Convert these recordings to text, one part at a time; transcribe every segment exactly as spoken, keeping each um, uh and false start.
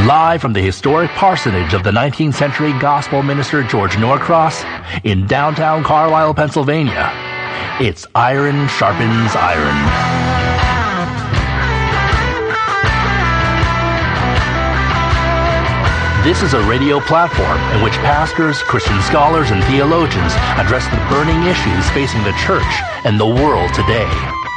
Live from the historic parsonage of the nineteenth century gospel minister George Norcross in downtown Carlisle, Pennsylvania, it's Iron Sharpens Iron. This is a radio platform in which pastors, Christian scholars, and theologians address the burning issues facing the church and the world today.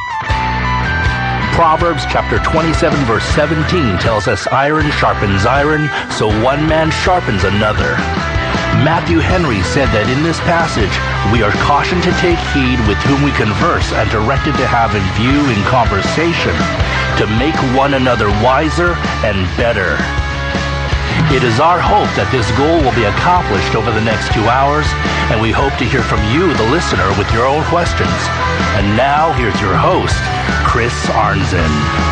Proverbs chapter twenty-seven verse seventeen tells us iron sharpens iron, so one man sharpens another. Matthew Henry said that in this passage, we are cautioned to take heed with whom we converse and directed to have in view in conversation to make one another wiser and better. It is our hope that this goal will be accomplished over the next two hours, and we hope to hear from you, the listener, with your own questions. And now, here's your host, Chris Arnzen.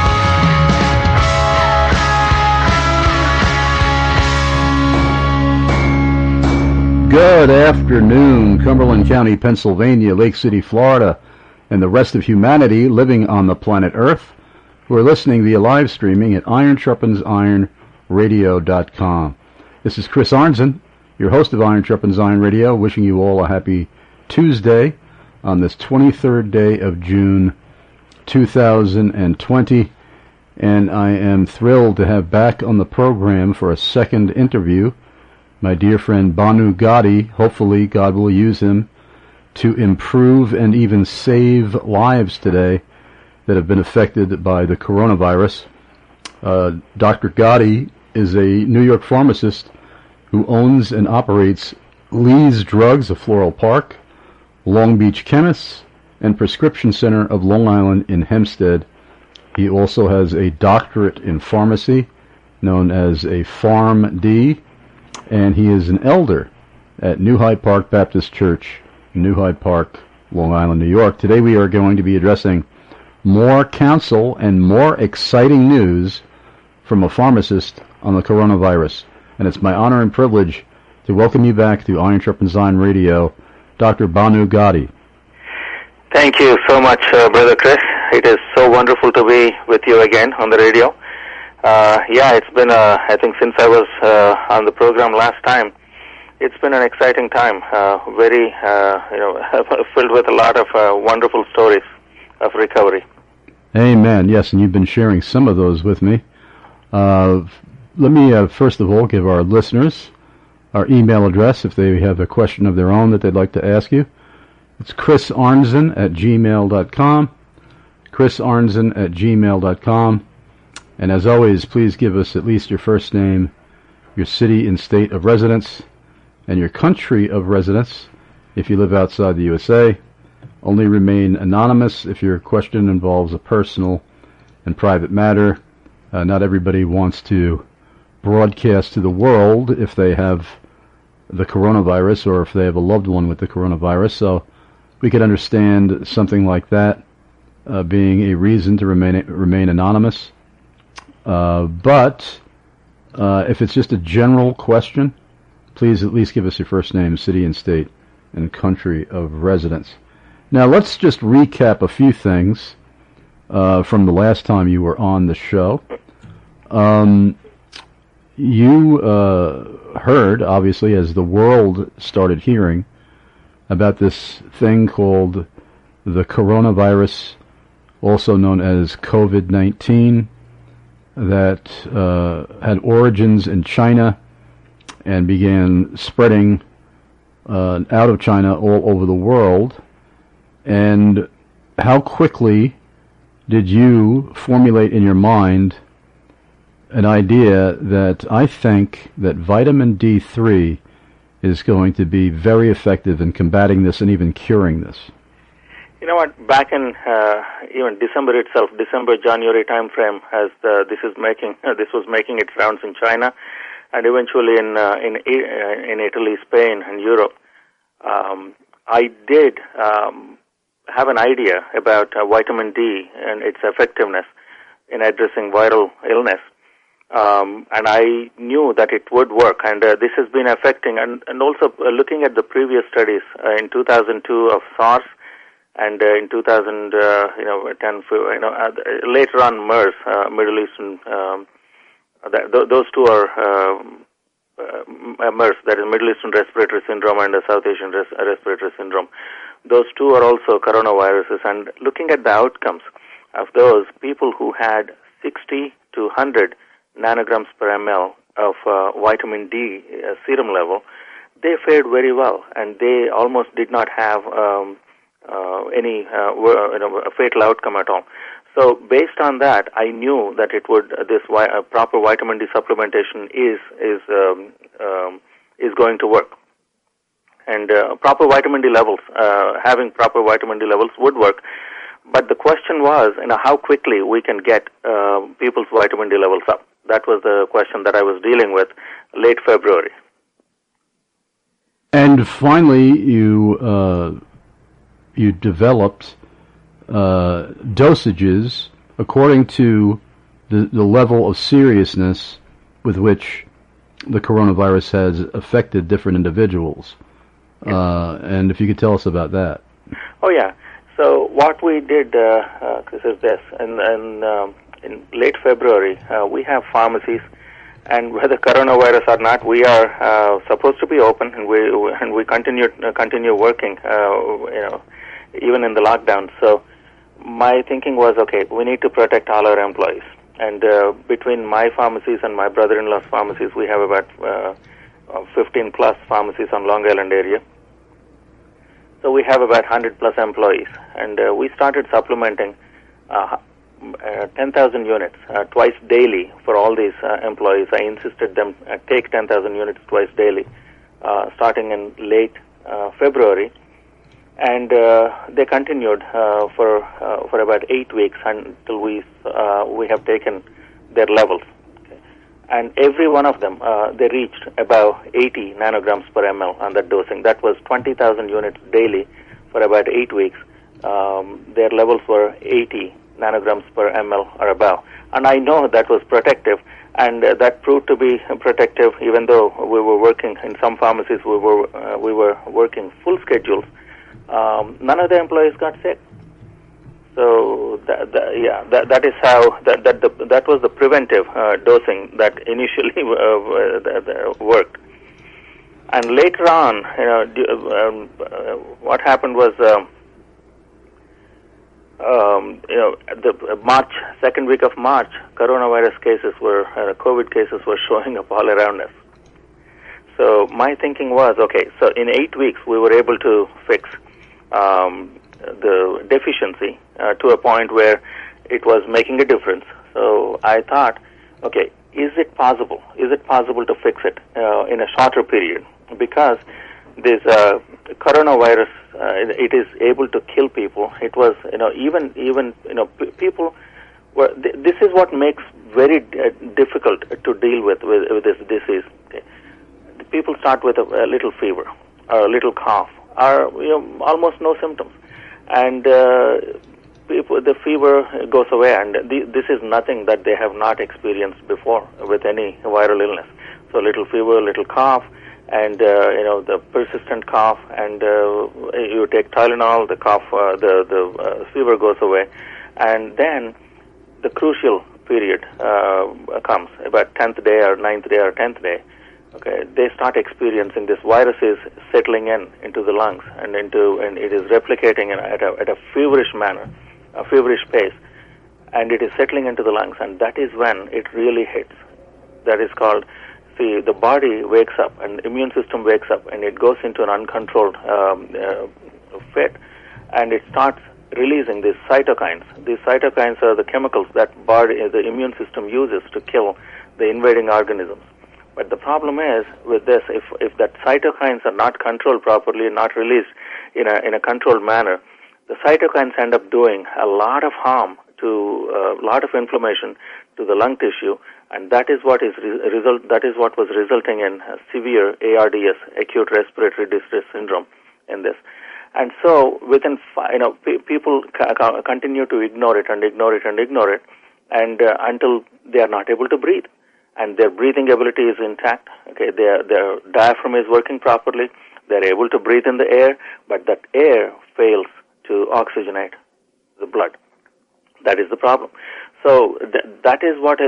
Good afternoon, Cumberland County, Pennsylvania, Lake City, Florida, and the rest of humanity living on the planet Earth who are listening via live streaming at iron sharpens iron radio dot com. This is Chris Arnzen, your host of Iron Sharpens Iron Radio, wishing you all a happy Tuesday on this twenty-third day of June two thousand twenty, and I am thrilled to have back on the program for a second interview my dear friend Banu Gadi. Hopefully God will use him to improve and even save lives today that have been affected by the coronavirus. Uh, Doctor Gadi is a New York pharmacist who owns and operates Lee's Drugs of Floral Park, Long Beach Chemists, and Prescription Center of Long Island in Hempstead. He also has a doctorate in pharmacy known as a PharmD, and he is an elder at New Hyde Park Baptist Church, New Hyde Park, Long Island, New York. Today we are going to be addressing more counsel and more exciting news from a pharmacist on the coronavirus. And it's my honor and privilege to welcome you back to Iron Sharpens Iron Radio, Doctor Banu Gadi. Thank you so much, uh, Brother Chris. It is so wonderful to be with you again on the radio. Uh, yeah, it's been, uh, I think, since I was uh, on the program last time, it's been an exciting time, uh, very, uh, you know, filled with a lot of uh, wonderful stories of recovery. Amen. Yes, and you've been sharing some of those with me. Uh, let me, uh, first of all, give our listeners our email address if they have a question of their own that they'd like to ask you. It's chris arnzen at gmail dot com, chris arnzen at gmail dot com. And as always, please give us at least your first name, your city and state of residence, and your country of residence if you live outside the U S A. Only remain anonymous if your question involves a personal and private matter. Uh, not everybody wants to broadcast to the world if they have the coronavirus or if they have a loved one with the coronavirus. So we could understand something like that uh, being a reason to remain remain anonymous. Uh, but uh, if it's just a general question, please at least give us your first name, city and state, and country of residence. Now let's just recap a few things uh, from the last time you were on the show. Um, you uh, heard, obviously, as the world started hearing about this thing called the coronavirus, also known as COVID nineteen, that uh, had origins in China and began spreading uh, out of China all over the world. And how quickly did you formulate in your mind an idea that I think that vitamin D three is going to be very effective in combating this and even curing this? You know what? Back in uh, even December itself, December January time frame, as the, this is making uh, this was making its rounds in China, and eventually in uh, in uh, in Italy, Spain, and Europe. Um, I did um, have an idea about uh, vitamin D and its effectiveness in addressing viral illness, um, and I knew that it would work. And uh, this has been affecting, and and also uh, looking at the previous studies uh, in two thousand two of SARS. And uh, in two thousand, uh, you know, ten, you know, uh, later on MERS, uh, Middle Eastern um, that, th- those two are um, uh, MERS, that is Middle Eastern Respiratory Syndrome, and the South Asian res- Respiratory Syndrome. Those two are also coronaviruses, and looking at the outcomes of those, people who had sixty to one hundred nanograms per ml of uh, vitamin D uh, serum level, they fared very well, and they almost did not have um, uh, any uh, you know, a fatal outcome at all. So based on that, I knew that it would uh, this vi- uh, proper vitamin D supplementation is is um, um, is going to work, and uh, proper vitamin D levels, uh, having proper vitamin D levels would work. But the question was, you know, how quickly we can get uh, people's vitamin D levels up. That was the question that I was dealing with late February. And finally, you uh, you developed uh, dosages according to the, the level of seriousness with which the coronavirus has affected different individuals. Yeah. Uh, and if you could tell us about that. Oh, yeah. So what we did, uh, uh, Chris, is this. In, in, um, in late February, uh, we have pharmacies, and whether coronavirus or not, we are uh, supposed to be open, and we and we continue uh, continue working, uh, you know, even in the lockdown. So my thinking was, okay, we need to protect all our employees. And uh, between my pharmacies and my brother-in-law's pharmacies, we have about uh, fifteen plus pharmacies on Long Island area. So we have about one hundred plus employees, and uh, we started supplementing uh, uh, ten thousand units uh, twice daily for all these uh, employees. I insisted them uh, take ten thousand units twice daily, uh, starting in late uh, February, and uh, they continued uh, for uh, for about eight weeks until we uh, we have taken their levels. And every one of them, uh, they reached about eighty nanograms per ml on that dosing. That was twenty thousand units daily for about eight weeks. Um, their levels were eighty nanograms per ml or above. And I know that was protective, and uh, that proved to be protective even though we were working in some pharmacies, we were, uh, we were working full schedules. Um, none of the employees got sick. So that, that, yeah, that that is how that that the, that was the preventive uh, dosing that initially uh, that, uh, worked. And later on, you know, um, uh, what happened was, um, um, you know, the March second week of March, coronavirus cases were uh, COVID cases were showing up all around us. So my thinking was, okay, so in eight weeks we were able to fix Um, the deficiency uh, to a point where it was making a difference. So I thought, okay, is it possible? Is it possible to fix it uh, in a shorter period? Because this uh, coronavirus, uh, it is able to kill people. It was, you know, even even you know, p- people were. Th- this is what makes very uh, difficult to deal with with, with this disease. Okay. People start with a, a little fever, or a little cough, or you know, almost no symptoms. And uh, people, the fever goes away, and the, this is nothing that they have not experienced before with any viral illness. So little fever, little cough, and uh, you know, the persistent cough, and uh, you take Tylenol, the cough, uh, the the uh, fever goes away, and then the crucial period uh, comes about tenth day or ninth day or tenth day. Okay, they start experiencing this virus is settling in into the lungs, and into and it is replicating in, at a at a feverish manner, a feverish pace, and it is settling into the lungs, and that is when it really hits. That is called, see, the body wakes up, and the immune system wakes up, and it goes into an uncontrolled um, uh, fit, and it starts releasing these cytokines. These cytokines are the chemicals that body the immune system uses to kill the invading organisms. But the problem is with this, if if that cytokines are not controlled properly, not released in a in a controlled manner, the cytokines end up doing a lot of harm to a uh, lot of inflammation to the lung tissue, and that is what is re- result. That is what was resulting in severe A R D S, acute respiratory distress syndrome, in this. And so within you know pe- people ca- continue to ignore it and ignore it and ignore it, and uh, until they are not able to breathe. And their breathing ability is intact. Okay, their their diaphragm is working properly. They're able to breathe in the air, but that air fails to oxygenate the blood. That is the problem. So th- that is what is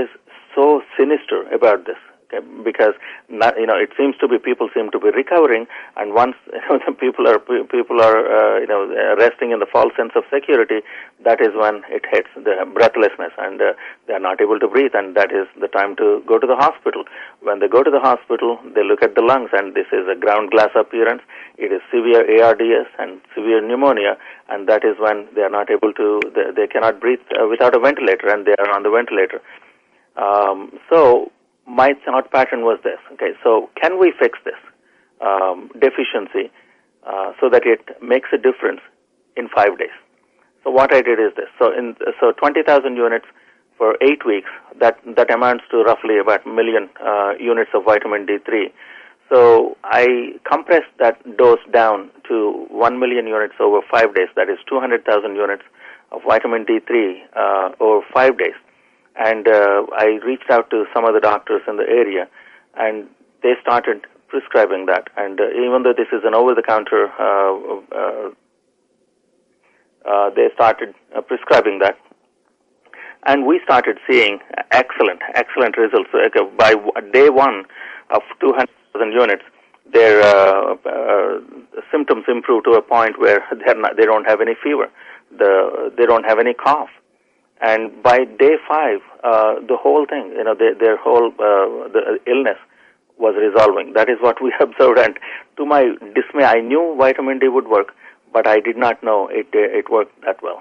so sinister about this. Okay, because not, you know it seems to be people seem to be recovering, and once you know, the people are people are uh, you know resting in the false sense of security, that is when it hits the breathlessness, and uh, they are not able to breathe, and that is the time to go to the hospital. When they go to the hospital, they look at the lungs, and this is a ground glass appearance. It is severe A R D S and severe pneumonia, and that is when they are not able to they, they cannot breathe uh, without a ventilator, and they are on the ventilator. Um, so. My thought pattern was this. Okay, so can we fix this um, deficiency uh, so that it makes a difference in five days? So what I did is this. So in so twenty thousand units for eight weeks. That that amounts to roughly about a million uh, units of vitamin D three. So I compressed that dose down to one million units over five days. That is two hundred thousand units of vitamin D three uh, over five days. And uh, I reached out to some of the doctors in the area, and they started prescribing that. And uh, even though this is an over-the-counter, uh, uh, uh, they started uh, prescribing that. And we started seeing excellent, excellent results. Uh, by day one of two hundred thousand units, their uh, uh, symptoms improved to a point where they're not, they don't have any fever. The, they don't have any cough. And by day five, uh, the whole thing, you know, their, their whole uh, the illness was resolving. That is what we observed. And to my dismay, I knew vitamin D would work, but I did not know it it worked that well.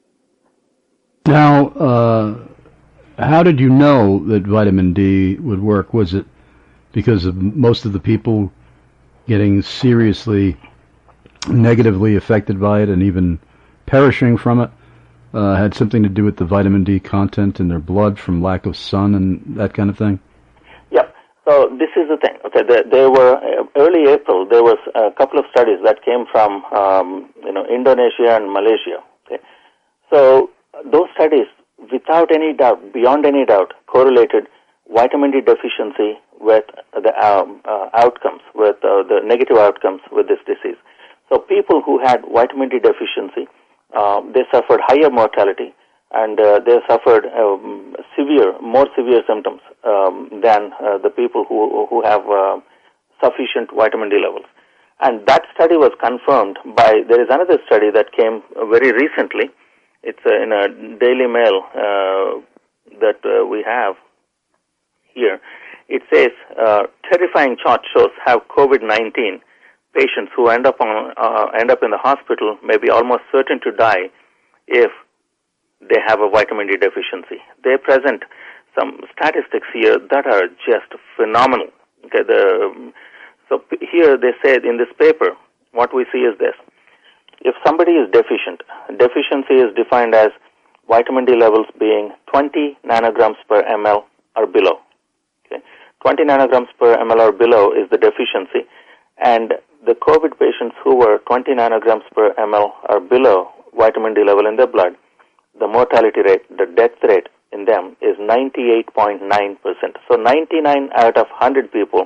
Now, uh, how did you know that vitamin D would work? Was it because of most of the people getting seriously negatively affected by it and even perishing from it? Uh, had something to do with the vitamin D content in their blood from lack of sun and that kind of thing? Yeah. So this is the thing. Okay, there, there were uh, early April. There was a couple of studies that came from um, you know Indonesia and Malaysia. Okay, so those studies, without any doubt, beyond any doubt, correlated vitamin D deficiency with the um, uh, outcomes, with uh, the negative outcomes with this disease. So people who had vitamin D deficiency. Uh, they suffered higher mortality, and uh, they suffered um, severe, more severe symptoms um, than uh, the people who who have uh, sufficient vitamin D levels. And that study was confirmed by, there is another study that came very recently. It's uh, in a Daily Mail uh, that uh, we have here. It says, uh, terrifying chart shows how COVID nineteen patients who end up on uh, end up in the hospital may be almost certain to die if they have a vitamin D deficiency. They present some statistics here that are just phenomenal. Okay, the, so here they said in this paper, what we see is this. If somebody is deficient, deficiency is defined as vitamin D levels being twenty nanograms per ml or below. Okay, twenty nanograms per ml or below is the deficiency, and the COVID patients who were twenty nanograms per ml or below vitamin D level in their blood, the mortality rate, the death rate in them is ninety-eight point nine percent. So ninety-nine out of one hundred people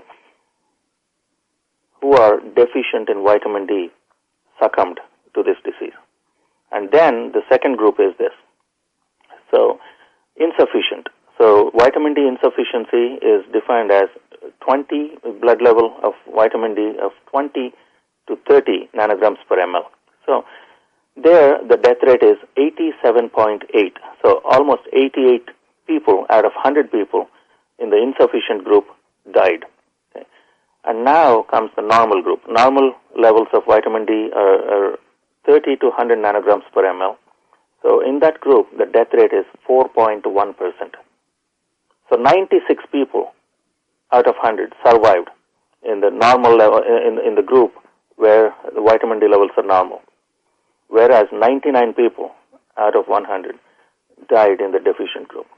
who are deficient in vitamin D succumbed to this disease. And then the second group is this. So insufficient. So vitamin D insufficiency is defined as twenty blood level of vitamin D of twenty to thirty nanograms per ml. So there the death rate is eighty-seven point eight. So almost eighty-eight people out of one hundred people in the insufficient group died. Okay. And now comes the normal group. Normal levels of vitamin D are, are thirty to one hundred nanograms per ml. So in that group, the death rate is four point one percent. So ninety-six people out of one hundred survived in the normal level, in, in the group where the vitamin D levels are normal, whereas ninety-nine people out of one hundred died in the deficient group.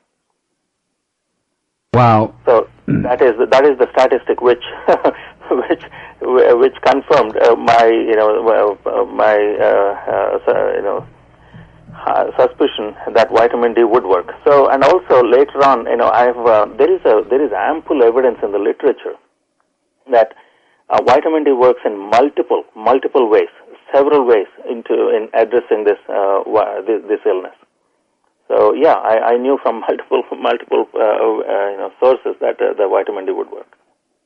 Wow! So that is the, that is the statistic which which which confirmed uh, my you know uh, my uh, uh, you know. Uh, suspicion that vitamin D would work. So, and also later on, you know, I've uh, there is a there is ample evidence in the literature that uh, vitamin D works in multiple multiple ways, several ways into in addressing this uh, this, this illness. So yeah, I, I knew from multiple multiple uh, uh, you know, sources that uh, the vitamin D would work.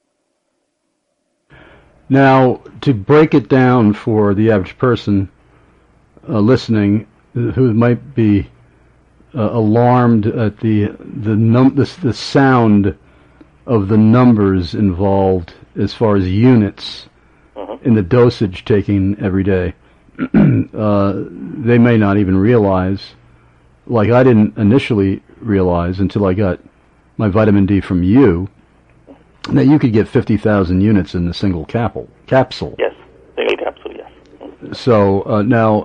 Now, to break it down for the average person uh, listening, who might be uh, alarmed at the the, num- the the sound of the numbers involved as far as units mm-hmm. in the dosage taken every day, uh, they may not even realize, like I didn't initially realize until I got my vitamin D from you, that you could get fifty thousand units in a single capsule. Capsule. Yes, single capsule, yes. So uh, now,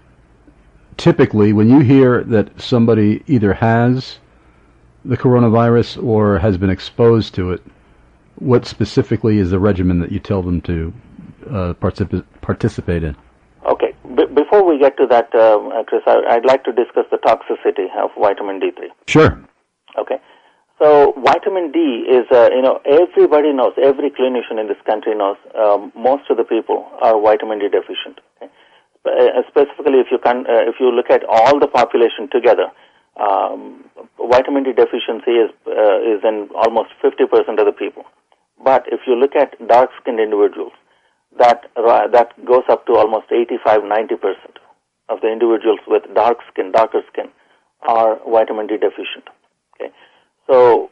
typically, when you hear that somebody either has the coronavirus or has been exposed to it, what specifically is the regimen that you tell them to uh, particip- participate in? Okay. B- before we get to that, uh, Chris, I- I'd like to discuss the toxicity of vitamin D three. Sure. Okay. So vitamin D is, uh, you know, everybody knows, every clinician in this country knows, um, most of the people are vitamin D deficient. Okay? Uh, specifically, if you can, uh, if you look at all the population together, um, vitamin D deficiency is uh, is in almost fifty percent of the people. But if you look at dark-skinned individuals, that uh, that goes up to almost eighty-five to ninety percent of the individuals with dark skin, darker skin, are vitamin D deficient. Okay. So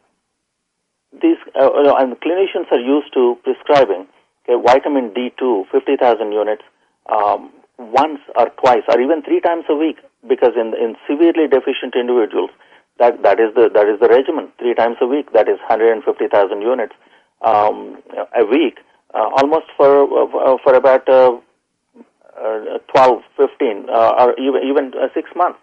these uh, and clinicians are used to prescribing okay, vitamin D two, fifty thousand units, um, once or twice or even three times a week, because in in severely deficient individuals, that that is the that is the regimen, three times a week. That is one hundred fifty thousand units um, a week, uh, almost for uh, for about uh, uh, twelve, fifteen, uh, or even even uh, six months.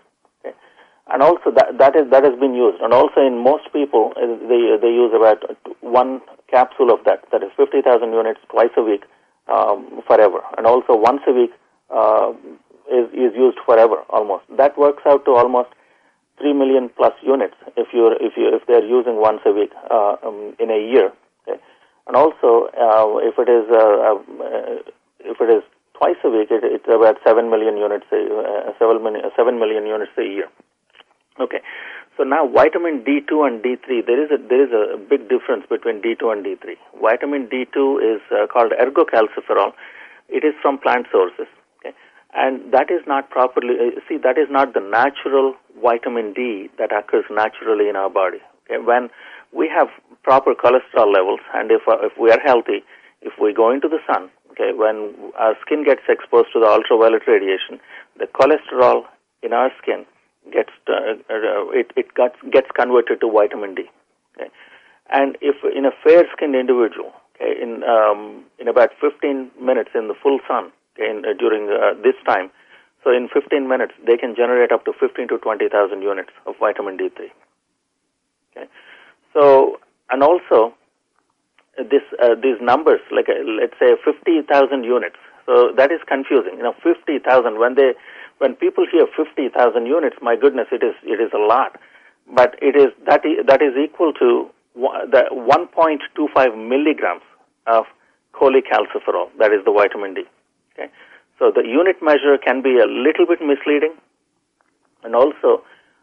And also that that is that has been used, and also in most people uh, they they use about one capsule of that, that is fifty thousand units twice a week, um, forever, and also once a week uh, is is used forever almost. That works out to almost three million plus units if you if you if they're using once a week uh, um, in a year. Okay? And also uh, if it is uh, uh, if it is twice a week, it, it's about seven million units a, uh, seven million seven million units a year. Okay, so now vitamin D two and D three, there is a there is a big difference between D two and D three. Vitamin D two is uh, called ergocalciferol. It is from plant sources, okay, and that is not properly uh, see that is not the natural vitamin D that occurs naturally in our body. Okay, when we have proper cholesterol levels, and if uh, if we are healthy, if we go into the sun, okay, when our skin gets exposed to the ultraviolet radiation, the cholesterol in our skin gets uh, uh, it it gets gets converted to vitamin D, okay? And if in a fair-skinned individual, okay, in um, in about fifteen minutes in the full sun, okay, in, uh, during uh, this time, so in fifteen minutes they can generate up to fifteen to twenty thousand units of vitamin D three. Okay, so and also this uh, these numbers, like uh, let's say fifty thousand units, so that is confusing. You know, fifty thousand when they When people hear fifty thousand units, my goodness, it is it is a lot, but it is that is, that is equal to the one point two five milligrams of cholecalciferol. That is the vitamin D. Okay, so the unit measure can be a little bit misleading, and also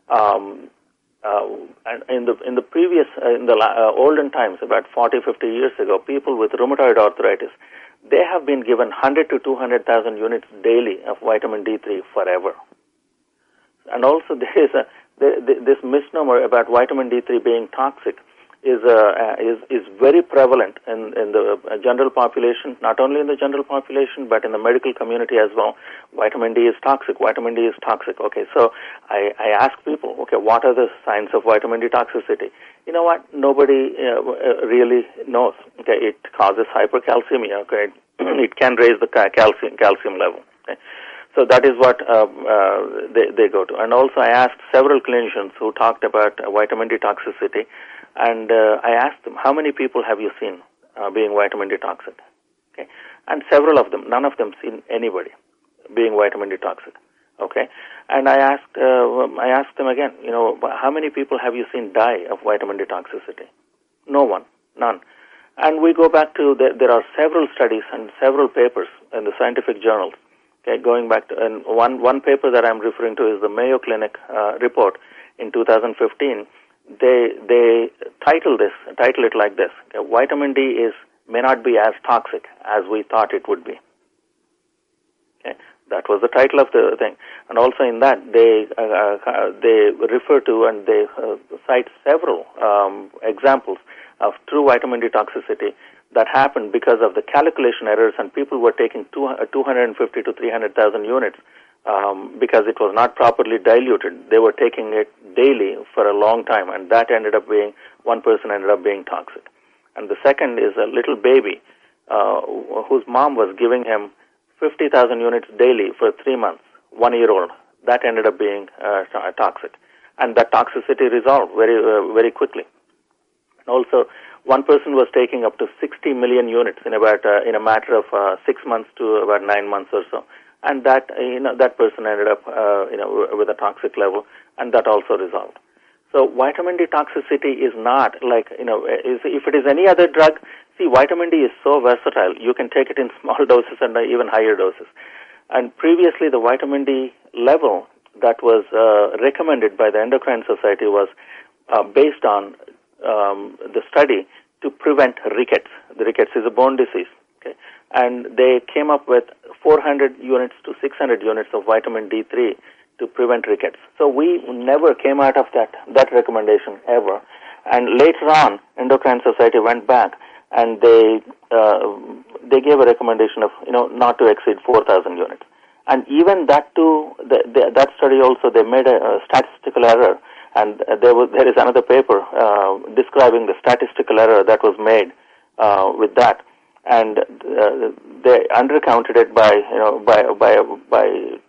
um, uh, in the in the previous uh, in the uh, olden times, about forty, fifty years ago, people with rheumatoid arthritis, they have been given one hundred to two hundred thousand units daily of vitamin D three forever. And also there is a, this misnomer about vitamin D three being toxic is uh, is is very prevalent in, in the general population, not only in the general population, but in the medical community as well. Vitamin D is toxic. Vitamin D is toxic. Okay, so I, I ask people, okay, what are the signs of vitamin D toxicity? You know what? Nobody uh, really knows. Okay, it causes hypercalcemia. Okay, it can raise the calcium calcium level. Okay, so that is what uh, uh, they they go to. And also, I asked several clinicians who talked about uh, vitamin D toxicity, and uh, I asked them, how many people have you seen uh, being vitamin D toxic? Okay, and several of them, none of them seen anybody being vitamin D toxic. Okay, and I asked uh, I asked them again, you know, how many people have you seen die of vitamin D toxicity? No one, none. And we go back to the, there are several studies and several papers in the scientific journals. Okay, going back to and one one paper that I'm referring to is the Mayo Clinic uh, report. in two thousand fifteen, they they title this title it like this: okay, vitamin D is may not be as toxic as we thought it would be. Okay, that was the title of the thing, and also in that they uh, uh, they refer to and they uh, cite several um, examples of true vitamin D toxicity that happened because of the calculation errors, and people were taking two, uh, two hundred fifty to three hundred thousand units um, because it was not properly diluted. They were taking it daily for a long time, and that ended up being, one person ended up being toxic. And the second is a little baby uh, whose mom was giving him fifty thousand units daily for three months, one year old. That ended up being uh, toxic. And that toxicity resolved very, uh, very quickly. And also, one person was taking up to sixty million units in about uh, in a matter of uh, six months to about nine months or so, and that uh, you know that person ended up uh, you know with a toxic level, and that also resolved. So vitamin D toxicity is not like you know is, if it is any other drug. See, vitamin D is so versatile. You can take it in small doses and even higher doses. And previously, the vitamin D level that was uh, recommended by the Endocrine Society was uh, based on Um, the study to prevent rickets. The rickets is a bone disease, okay? And they came up with four hundred units to six hundred units of vitamin D three to prevent rickets. So we never came out of that, that recommendation ever. And later on, Endocrine Society went back and they uh, they gave a recommendation of, you know, not to exceed four thousand units. And even that too, the, the, that study also, they made a, a statistical error. And there was there is another paper uh, describing the statistical error that was made uh, with that, and uh, they undercounted it by you know by by by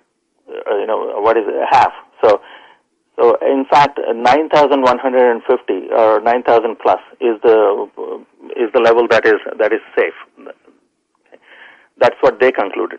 uh, you know what is it, half. So so in fact, nine thousand one hundred fifty or nine thousand plus is the is the level that is that is safe. Okay. That's what they concluded.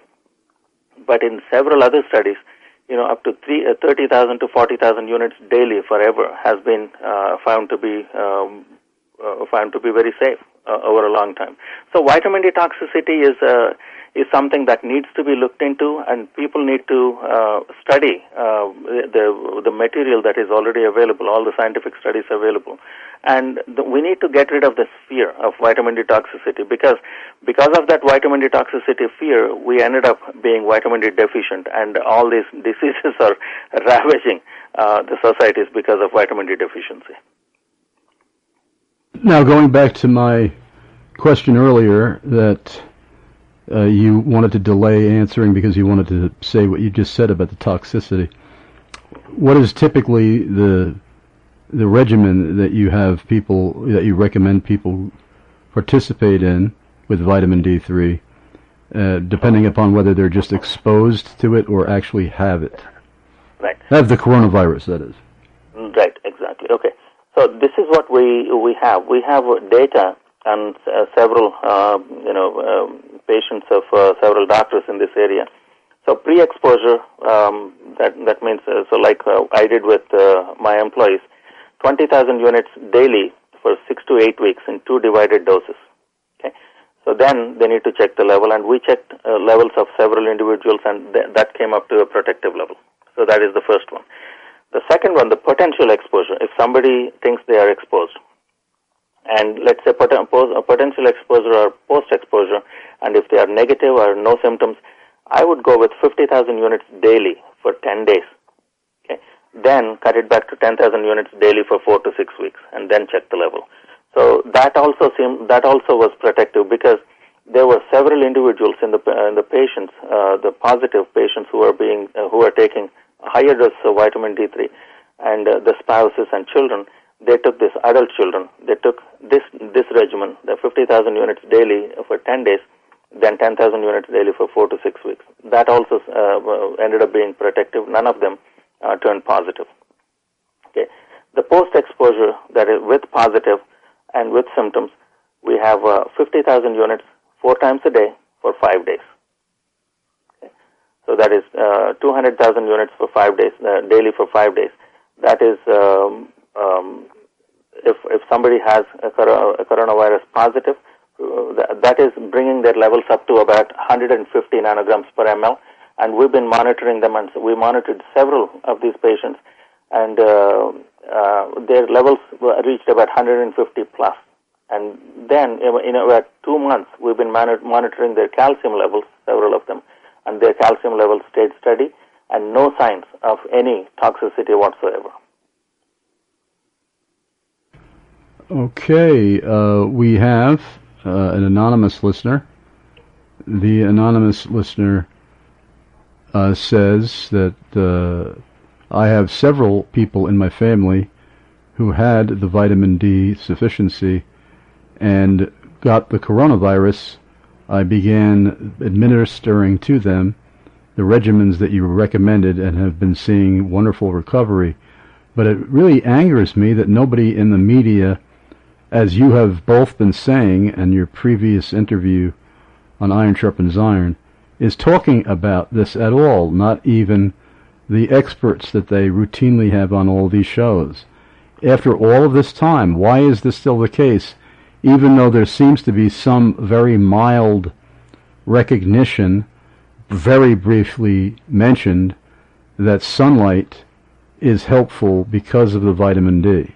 But in several other studies, you know, up to three, uh, thirty thousand to forty thousand units daily forever has been uh, found to be um, uh, found to be very safe uh, over a long time. So vitamin D toxicity is uh, is something that needs to be looked into, and people need to uh, study uh, the the material that is already available, all the scientific studies available, and the, we need to get rid of this fear of vitamin D toxicity because because of that vitamin D toxicity fear, we ended up being vitamin D deficient, and all these diseases are ravaging uh, the societies because of vitamin D deficiency. Now, going back to my question earlier that Uh, you wanted to delay answering because you wanted to say what you just said about the toxicity. What is typically the the regimen that you have people that you recommend people participate in with vitamin D three, uh, depending upon whether they're just exposed to it or actually have it? Right. Have the coronavirus, that is. Right. Exactly. Okay. So this is what we we have. We have data on uh, several uh, you know. Um, patients of uh, several doctors in this area. So pre-exposure, um, that that means, uh, so like uh, I did with uh, my employees, twenty thousand units daily for six to eight weeks in two divided doses. Okay, so then they need to check the level, and we checked uh, levels of several individuals, and th- that came up to a protective level. So that is the first one. The second one, the potential exposure. If somebody thinks they are exposed, and let's say pot- a potential exposure or post-exposure, and if they are negative or no symptoms, I would go with fifty thousand units daily for ten days. Okay, then cut it back to ten thousand units daily for four to six weeks, and then check the level. So that also seemed that also was protective because there were several individuals in the uh, in the patients, uh, the positive patients who are being uh, who are taking higher doses of vitamin D three, and uh, the spouses and children. They took this adult children. They took this this regimen, the fifty thousand units daily for ten days, then ten thousand units daily for four to six weeks. That also uh, ended up being protective. None of them uh, turned positive. Okay, the post-exposure, that is with positive and with symptoms, we have uh, fifty thousand units four times a day for five days. Okay. So that is uh, two hundred thousand units for five days, uh, daily for five days. That is. Um, Um, if if somebody has a, cor- a coronavirus positive, uh, th- that is bringing their levels up to about one hundred fifty nanograms per ml, and we've been monitoring them, and we monitored several of these patients, and uh, uh, their levels reached about one hundred fifty plus. And then, in about two months, we've been monitoring their calcium levels, several of them, and their calcium levels stayed steady, and no signs of any toxicity whatsoever. Okay, uh, we have uh, an anonymous listener. The anonymous listener uh, says that uh, I have several people in my family who had the vitamin D deficiency and got the coronavirus. I began administering to them the regimens that you recommended and have been seeing wonderful recovery. But it really angers me that nobody in the media, as you have both been saying in your previous interview on Iron Sharpens Iron, is talking about this at all, not even the experts that they routinely have on all these shows. After all of this time, why is this still the case? Even though there seems to be some very mild recognition, very briefly mentioned, that sunlight is helpful because of the vitamin D.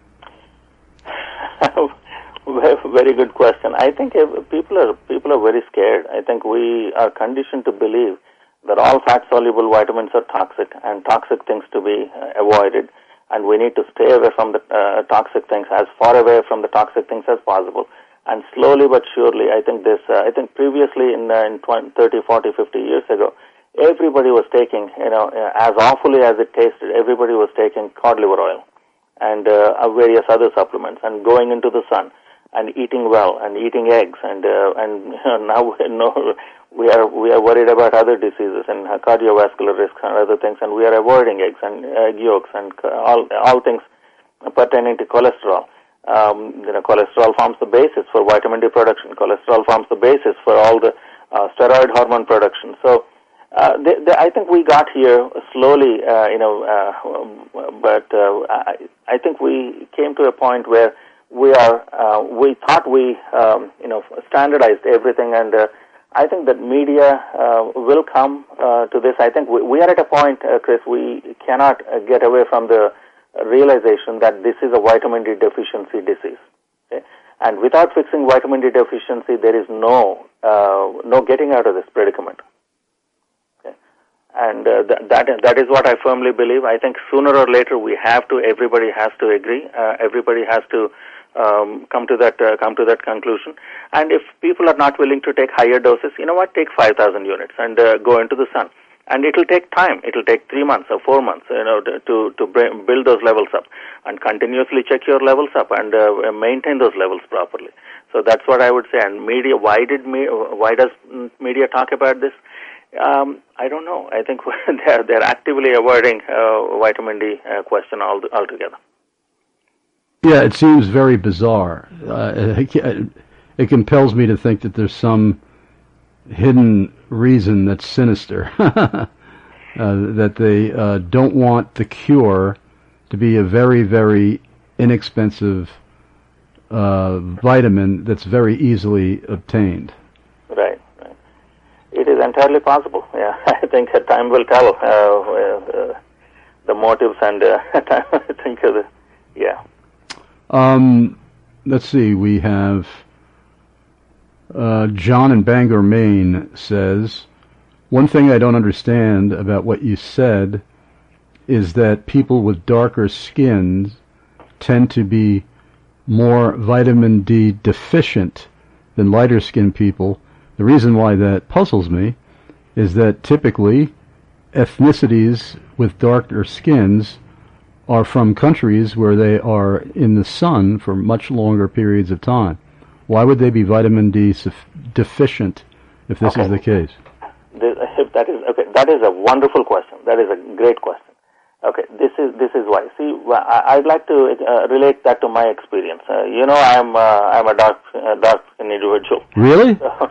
Very good question. I think people are people are very scared. I think we are conditioned to believe that all fat-soluble vitamins are toxic and toxic things to be uh, avoided. And we need to stay away from the uh, toxic things, as far away from the toxic things as possible. And slowly but surely, I think this, uh, I think previously in, uh, in twenty, thirty, forty, fifty years ago, everybody was taking, you know, uh, as awfully as it tasted, everybody was taking cod liver oil and uh, various other supplements and going into the sun and eating well and eating eggs. And uh, and you know, now we know we are we are worried about other diseases and cardiovascular risks and other things, and we are avoiding eggs and egg yolks and all all things pertaining to cholesterol. Um, you know, cholesterol forms the basis for vitamin D production. Cholesterol forms the basis for all the uh, steroid hormone production. So, uh, they, they, I think we got here slowly. Uh, you know, uh, but uh, I, I think we came to a point where we are. Uh, we thought we, um, you know, standardized everything, and uh, I think that media uh, will come uh, to this. I think we, we are at a point, uh, Chris. We cannot uh, get away from the realization that this is a vitamin D deficiency disease, okay? And without fixing vitamin D deficiency, there is no uh, no getting out of this predicament. Okay? And uh, th- that that is what I firmly believe. I think sooner or later we have to. Everybody has to agree. Uh, everybody has to um, come to that uh, come to that conclusion. And if people are not willing to take higher doses, you know what? Take five thousand units and uh, go into the sun. And it will take time. It will take three months or four months, you know, to to build those levels up, and continuously check your levels up and uh, maintain those levels properly. So that's what I would say. And media, why did me, why does media talk about this? Um, I don't know. I think they're they're actively avoiding uh, vitamin D uh, question all, altogether. Yeah, it seems very bizarre. Uh, it, it compels me to think that there's some hidden reason that's sinister, uh, that they uh, don't want the cure to be a very, very inexpensive uh, vitamin that's very easily obtained. Right, right. It is entirely possible. Yeah, I think time will tell uh, uh, the motives and uh, I think, uh, the, yeah. Um, let's see. We have. Uh, John in Bangor, Maine says, one thing I don't understand about what you said is that people with darker skins tend to be more vitamin D deficient than lighter skinned people. The reason why that puzzles me is that typically ethnicities with darker skins are from countries where they are in the sun for much longer periods of time. Why would they be vitamin D deficient if this okay. is the case? This, if that is okay, that is a wonderful question. That is a great question. Okay, this is this is why. See, I'd like to uh, relate that to my experience. Uh, you know, I'm uh, I'm a dark uh, dark individual. Really? So,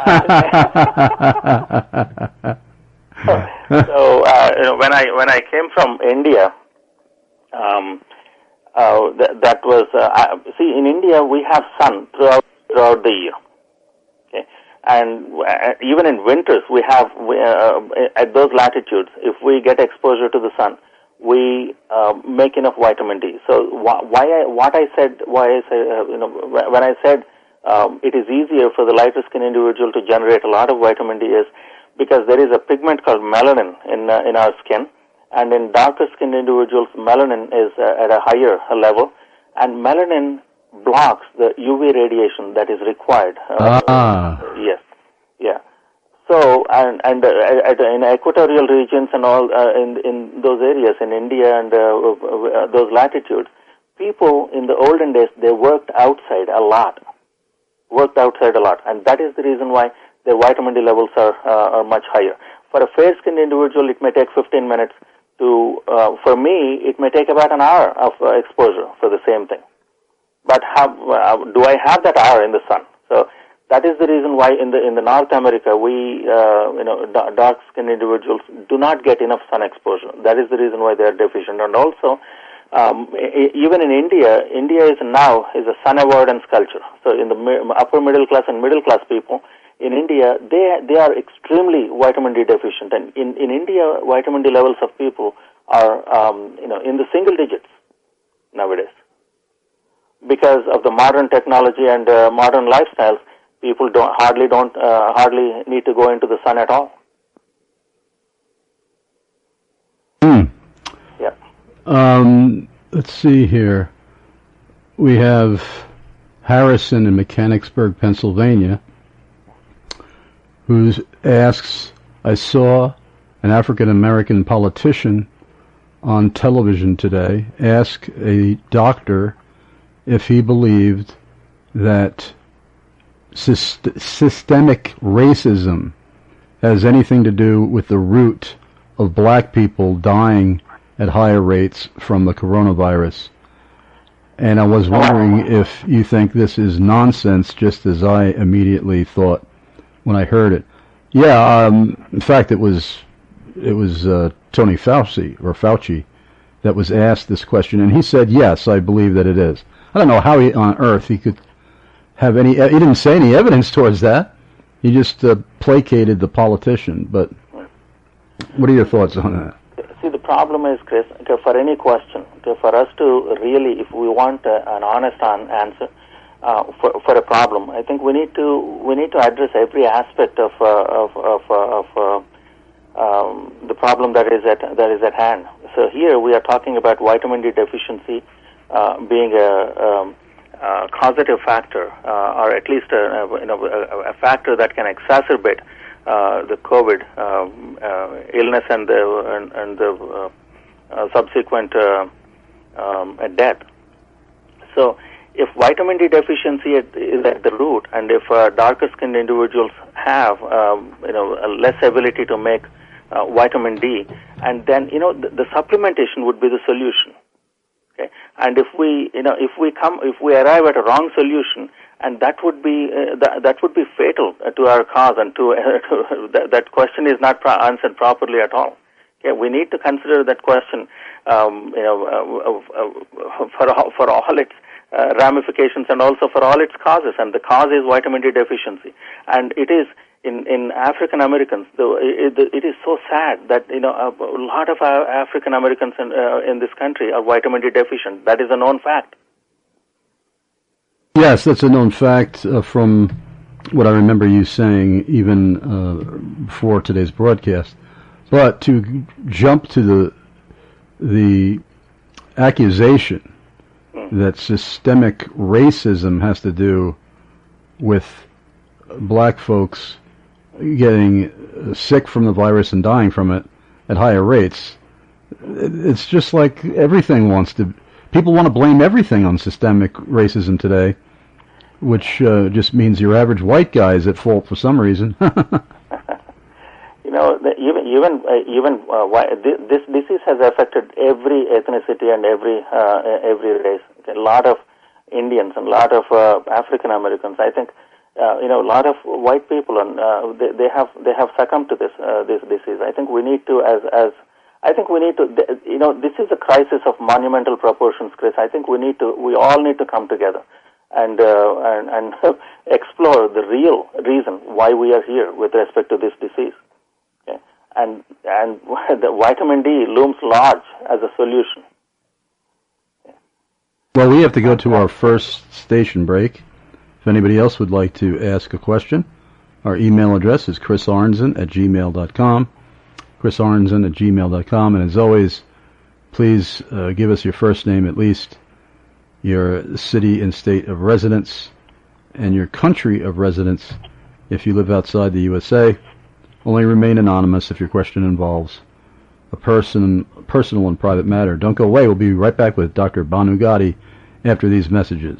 so uh, you know, when I when I came from India. Um, Uh, that, that was, uh, I, see, in India we have sun throughout throughout the year, okay? And uh, even in winters we have, we, uh, at those latitudes, if we get exposure to the sun, we uh, make enough vitamin D. So wh- why I, what I said, why I say, uh, you know, when I said um, it is easier for the lighter skin individual to generate a lot of vitamin D is because there is a pigment called melanin in uh, in our skin, and in darker skinned individuals, melanin is uh, at a higher level, and melanin blocks the U V radiation that is required. Uh, ah. Yes. Yeah. So, and, and uh, at, in equatorial regions and all, uh, in, in those areas, in India and uh, uh, those latitudes, people in the olden days, they worked outside a lot. Worked outside a lot. And that is the reason why their vitamin D levels are, uh, are much higher. For a fair-skinned individual, it may take fifteen minutes to, uh, for me, it may take about an hour of uh, exposure for the same thing. But have, uh, do I have that hour in the sun? So, that is the reason why in the in the North America we uh, you know d- dark skinned individuals do not get enough sun exposure. That is the reason why they are deficient. And also, um, I- even in India, India is now is a sun avoidance culture. So in the mi- upper middle class and middle class people in India, they they are extremely vitamin D deficient. And in, in India, vitamin D levels of people are um, you know in the single digits nowadays because of the modern technology and uh, modern lifestyles. People don't hardly don't uh, hardly need to go into the sun at all. Hmm. Yeah. Um, let's see here. We have Harrison in Mechanicsburg, Pennsylvania, who asks, I saw an African-American politician on television today ask a doctor if he believed that Syst- systemic racism has anything to do with the root of black people dying at higher rates from the coronavirus. And I was wondering if you think this is nonsense, just as I immediately thought when I heard it. Yeah, um, in fact, it was it was uh, Tony Fauci or Fauci that was asked this question, and he said, yes, I believe that it is. I don't know how he, on earth he could have any, he didn't say any evidence towards that. He just uh, placated the politician. But what are your thoughts on that? See, the problem is, Chris, okay, for any question, okay, for us to really, if we want uh, an honest on answer uh, for for a problem, I think we need to we need to address every aspect of uh, of of, uh, of uh, um, the problem that is at that is at hand. So here we are talking about vitamin D deficiency uh, being a um, Uh, causative factor, uh, or at least a, a, you know, a, a factor that can exacerbate uh, the COVID um, uh, illness and the and, and the uh, uh, subsequent uh, um, death. So, if vitamin D deficiency is at the root, and if uh, darker skinned individuals have um, you know a less ability to make uh, vitamin D, and then you know the, the supplementation would be the solution. Okay. And if we, you know, if we come, if we arrive at a wrong solution, and that would be uh, that, that would be fatal to our cause, and to, uh, to that, that question is not pro- answered properly at all. Okay, we need to consider that question, um, you know, uh, uh, for all, for all its uh, ramifications and also for all its causes. And the cause is vitamin D deficiency, and it is. In, in African Americans, though, it, it is so sad that you know a, a lot of our African Americans in, uh, in this country are vitamin D deficient. That is a known fact. Yes, that's a known fact uh, from what I remember you saying even uh, before today's broadcast. But to jump to the the accusation mm. that systemic racism has to do with black folks getting sick from the virus and dying from it at higher rates, it's just like everything wants to, people want to blame everything on systemic racism today, which uh, just means your average white guy is at fault for some reason. You know, the, even even uh, even uh, why, this, this disease has affected every ethnicity and every uh, every race. A lot of Indians and a lot of uh, African Americans. I think. Uh, you know, a lot of white people, and uh, they, they have they have succumbed to this uh, this disease. I think we need to, as as I think we need to, you know, this is a crisis of monumental proportions, Chris. I think we need to, we all need to come together and uh, and, and explore the real reason why we are here with respect to this disease. Okay? and and the vitamin D looms large as a solution. Well, we have to go to our first station break. If anybody else would like to ask a question, our email address is chris arnzen at gmail dot com, chris arnzen at gmail dot com, and as always, please uh, give us your first name, at least your city and state of residence, and your country of residence if you live outside the U S A. Only remain anonymous if your question involves a person, personal and private matter. Don't go away. We'll be right back with Doctor Banu Gadi after these messages.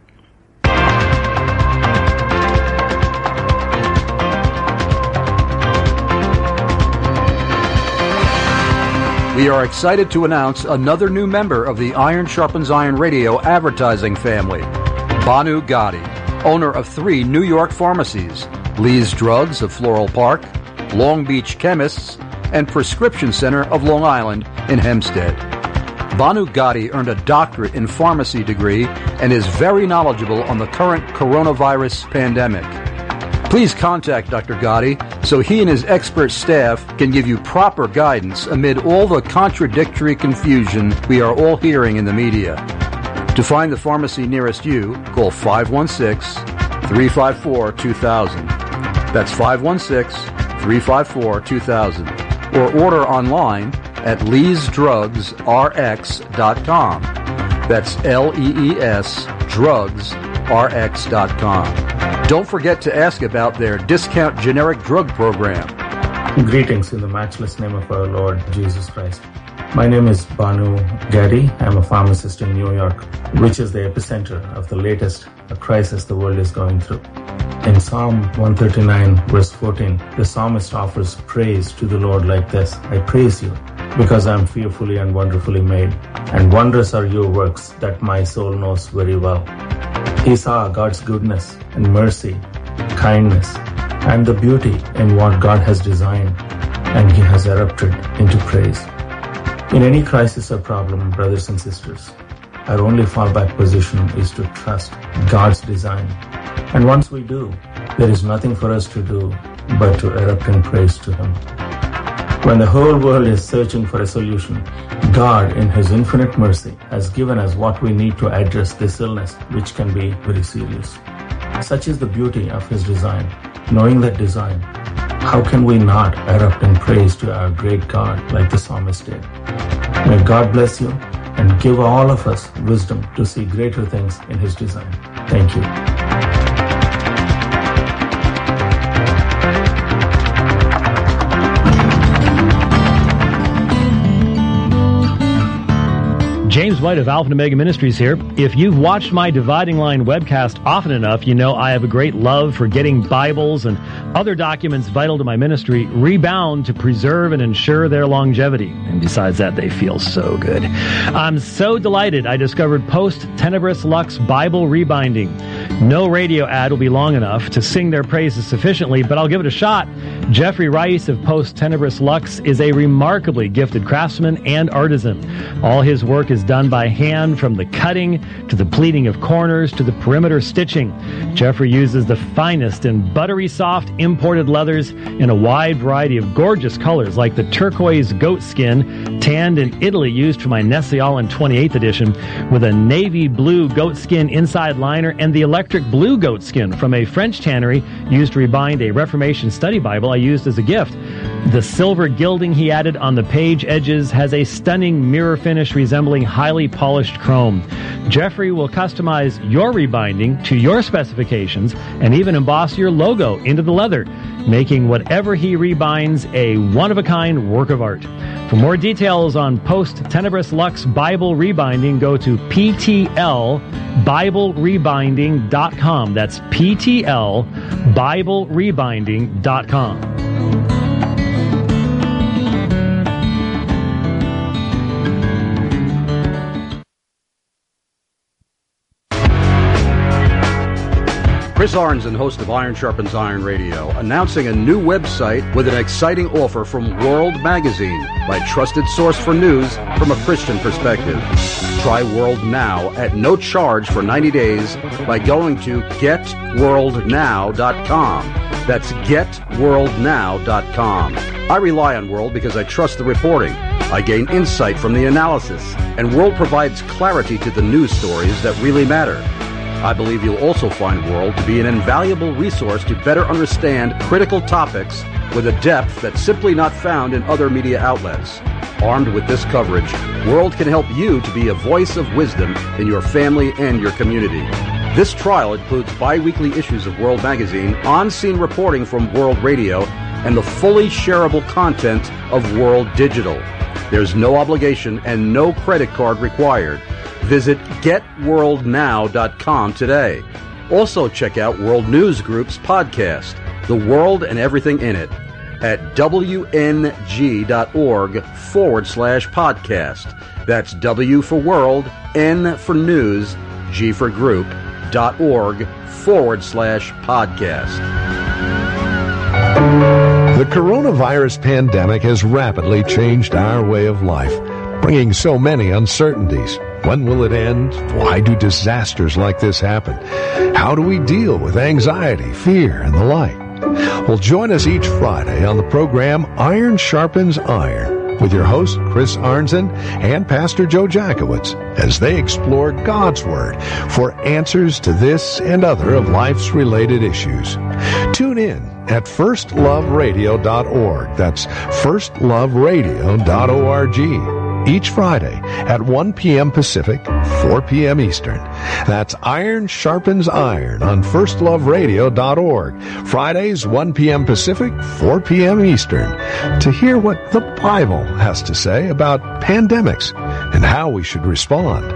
We are excited to announce another new member of the Iron Sharpens Iron Radio advertising family, Banu Gadi, owner of three New York pharmacies, Lee's Drugs of Floral Park, Long Beach Chemists, and Prescription Center of Long Island in Hempstead. Banu Gadi earned a doctorate in pharmacy degree and is very knowledgeable on the current coronavirus pandemic. Please contact Doctor Gadi so he and his expert staff can give you proper guidance amid all the contradictory confusion we are all hearing in the media. To find the pharmacy nearest you, call five one six, three five four, two thousand. That's five one six, three five four, two thousand. Or order online at lees drugs r x dot com. That's L E E S drugs r x dot com. Don't forget to ask about their discount generic drug program. Greetings in the matchless name of our Lord Jesus Christ. My name is Banu Gadi. I'm a pharmacist in New York, which is the epicenter of the latest crisis the world is going through. In Psalm one thirty-nine, verse fourteen, the psalmist offers praise to the Lord like this: I praise you because I am fearfully and wonderfully made, and wondrous are your works that my soul knows very well. He saw God's goodness and mercy, kindness, and the beauty in what God has designed, and he has erupted into praise. In any crisis or problem, brothers and sisters, our only fallback position is to trust God's design. And once we do, there is nothing for us to do but to erupt in praise to him. When the whole world is searching for a solution, God, in his infinite mercy, has given us what we need to address this illness, which can be very serious. Such is the beauty of his design. Knowing that design, how can we not erupt in praise to our great God like the psalmist did? May God bless you and give all of us wisdom to see greater things in his design. Thank you. James White of Alpha and Omega Ministries here. If you've watched my Dividing Line webcast often enough, you know I have a great love for getting Bibles and other documents vital to my ministry rebound to preserve and ensure their longevity. And besides that, they feel so good. I'm so delighted I discovered Post Tenebris Lux Bible Rebinding. No radio ad will be long enough to sing their praises sufficiently, but I'll give it a shot. Jeffrey Rice of Post Tenebris Lux is a remarkably gifted craftsman and artisan. All his work is done by hand, from the cutting to the pleating of corners to the perimeter stitching. Jeffrey uses the finest and buttery soft imported leathers in a wide variety of gorgeous colors, like the turquoise goat skin tanned in Italy used for my Nestle-Aland twenty-eighth edition, with a navy blue goat skin inside liner, and the electric blue goat skin from a French tannery used to rebind a Reformation study Bible I used as a gift. The silver gilding he added on the page edges has a stunning mirror finish resembling highly polished chrome. Jeffrey will customize your rebinding to your specifications and even emboss your logo into the leather, making whatever he rebinds a one-of-a-kind work of art. For more details on Post Tenebris Lux Bible Rebinding, go to p t l bible rebinding dot com. That's p t l bible rebinding dot com. Chris Arnzen, host of Iron Sharpens Iron Radio, announcing a new website with an exciting offer from World Magazine, my trusted source for news from a Christian perspective. Try World Now at no charge for ninety days by going to get world now dot com. That's get world now dot com. I rely on World because I trust the reporting. I gain insight from the analysis, and World provides clarity to the news stories that really matter. I believe you'll also find World to be an invaluable resource to better understand critical topics with a depth that's simply not found in other media outlets. Armed with this coverage, World can help you to be a voice of wisdom in your family and your community. This trial includes bi-weekly issues of World Magazine, on-scene reporting from World Radio, and the fully shareable content of World Digital. There's no obligation and no credit card required. Visit get world now dot com today. Also check out World News Group's podcast, The World and Everything in It, at W N G dot org forward slash podcast. That's W for World, N for News, G for Group, dot org forward slash podcast. The coronavirus pandemic has rapidly changed our way of life, bringing so many uncertainties. When will it end? Why do disasters like this happen? How do we deal with anxiety, fear, and the like? Well, join us each Friday on the program Iron Sharpens Iron with your host, Chris Arnzen, and Pastor Joe Jackowitz as they explore God's Word for answers to this and other of life's related issues. Tune in at first love radio dot org. That's first love radio dot org. Each Friday at one p.m. Pacific, four p.m. Eastern. That's Iron Sharpens Iron on first love radio dot org. Fridays, one p.m. Pacific, four p.m. Eastern. To hear what the Bible has to say about pandemics and how we should respond.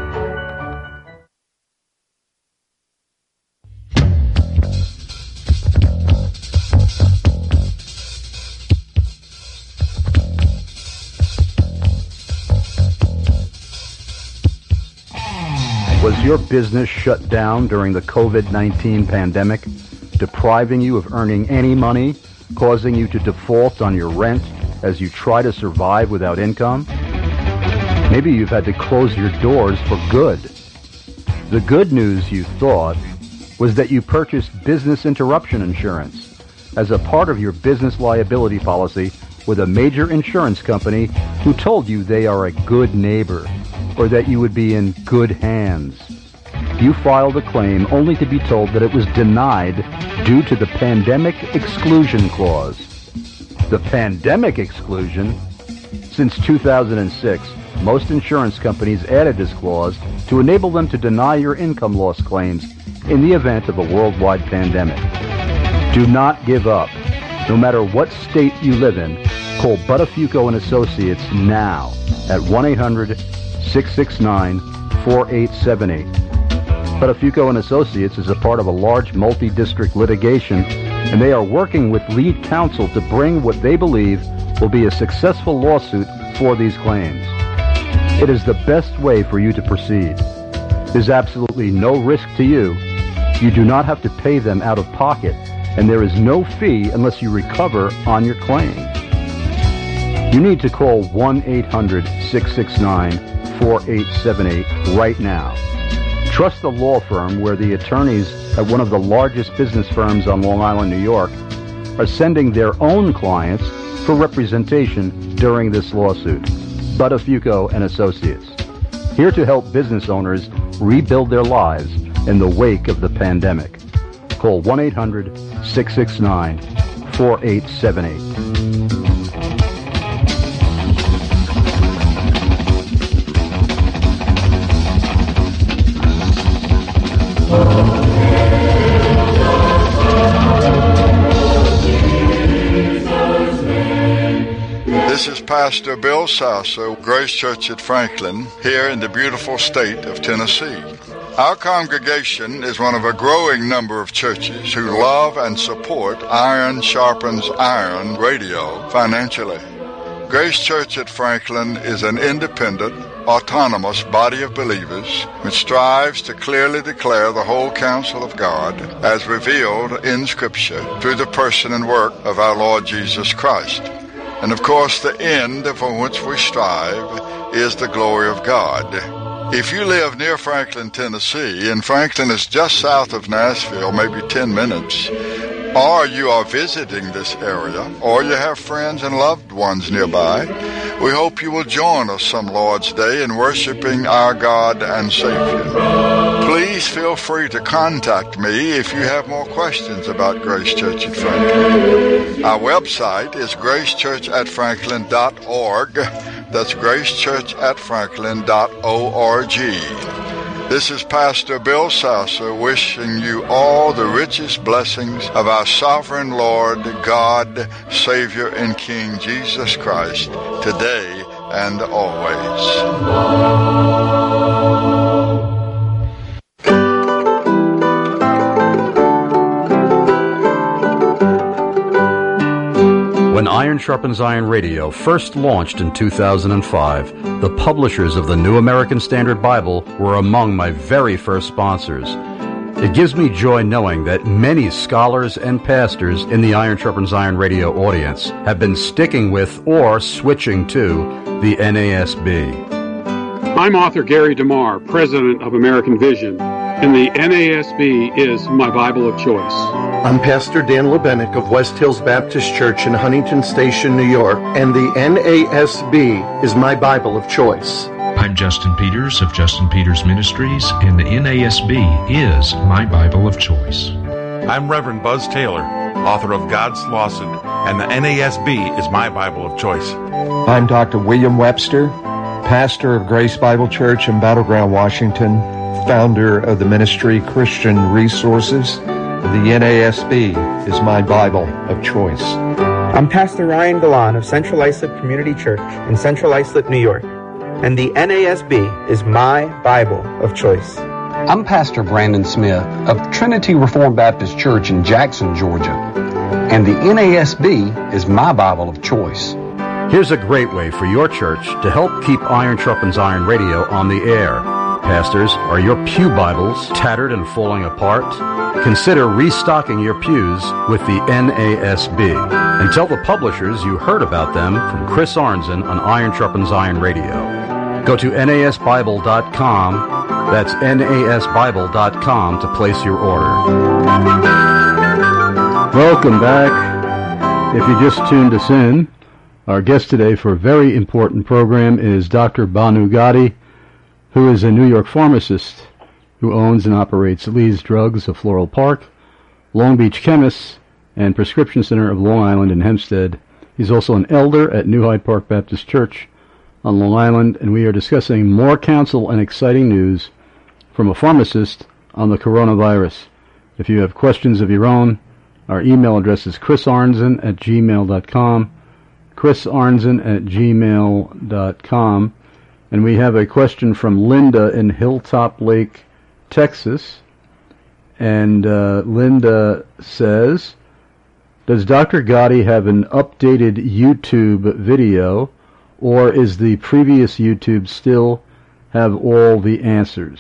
Was your business shut down during the covid nineteen pandemic, depriving you of earning any money, causing you to default on your rent as you try to survive without income? Maybe you've had to close your doors for good. The good news, you thought, was that you purchased business interruption insurance as a part of your business liability policy with a major insurance company who told you they are a good neighbor, or that you would be in good hands. You filed a claim only to be told that it was denied due to the Pandemic Exclusion Clause. The Pandemic Exclusion? Since two thousand six, most insurance companies added this clause to enable them to deny your income loss claims in the event of a worldwide pandemic. Do not give up. No matter what state you live in, call Buttafuoco and Associates now at one eight hundred six six nine four eight seven eight. Buttafuoco and Associates is a part of a large multi-district litigation, and they are working with lead counsel to bring what they believe will be a successful lawsuit for these claims. It is the best way for you to proceed. There's absolutely no risk to you. You do not have to pay them out of pocket, and there is no fee unless you recover on your claim. You need to call one eight hundred six six nine four eight seven eight right now. Trust the law firm where the attorneys at one of the largest business firms on Long Island, New York, are sending their own clients for representation during this lawsuit. Buttafuoco and Associates, here to help business owners rebuild their lives in the wake of the pandemic. Call one eight hundred six six nine four eight seven eight. This is Pastor Bill Sasso, Grace Church at Franklin, here in the beautiful state of Tennessee. Our congregation is one of a growing number of churches who love and support Iron Sharpens Iron radio financially. Grace Church at Franklin is an independent, autonomous body of believers which strives to clearly declare the whole counsel of God as revealed in Scripture through the person and work of our Lord Jesus Christ. And of course, the end for which we strive is the glory of God. If you live near Franklin, Tennessee, and Franklin is just south of Nashville, maybe ten minutes, or you are visiting this area, or you have friends and loved ones nearby, we hope you will join us some Lord's Day in worshiping our God and Savior. Please feel free to contact me if you have more questions about Grace Church at Franklin. Our website is grace church at franklin dot org. That's grace church at franklin dot org. This is Pastor Bill Sasser wishing you all the richest blessings of our sovereign Lord, God, Savior, and King Jesus Christ, today and always. When Iron Sharpens Iron Radio first launched in two thousand five, the publishers of the New American Standard Bible were among my very first sponsors. It gives me joy knowing that many scholars and pastors in the Iron Sharpens Iron Radio audience have been sticking with or switching to the N A S B. I'm author Gary DeMar, president of American Vision, and the N A S B is my Bible of choice. I'm Pastor Dan Lebenick of West Hills Baptist Church in Huntington Station, New York, and the N A S B is my Bible of choice. I'm Justin Peters of Justin Peters Ministries, and the N A S B is my Bible of choice. I'm Reverend Buzz Taylor, author of God's Lawsuit, and the N A S B is my Bible of choice. I'm Doctor William Webster, pastor of Grace Bible Church in Battleground, Washington, founder of the ministry Christian Resources. The N A S B is my Bible of choice. I'm Pastor Ryan Galan of Central Islip Community Church in Central Islip, New York, and the N A S B is my Bible of choice. I'm Pastor Brandon Smith of Trinity Reformed Baptist Church in Jackson, Georgia, and the N A S B is my Bible of choice. Here's a great way for your church to help keep Iron Sharpens Iron Radio on the air. Pastors, are your pew Bibles tattered and falling apart? Consider restocking your pews with the N A S B. And tell the publishers you heard about them from Chris Arnzen on Iron Sharpens Iron Radio. Go to N A S Bible dot com. That's N A S Bible dot com to place your order. Welcome back. If you just tuned us in, our guest today for a very important program is Doctor Banu Gadi, who is a New York pharmacist who owns and operates Lee's Drugs of Floral Park, Long Beach Chemists, and Prescription Center of Long Island in Hempstead. He's also an elder at New Hyde Park Baptist Church on Long Island, and we are discussing more counsel and exciting news from a pharmacist on the coronavirus. If you have questions of your own, our email address is chris arnzen at gmail dot com, chris arnzen at gmail dot com. And we have a question from Linda in Hilltop Lake, Texas. And uh, Linda says, does Doctor Gadi have an updated YouTube video, or is the previous YouTube still have all the answers?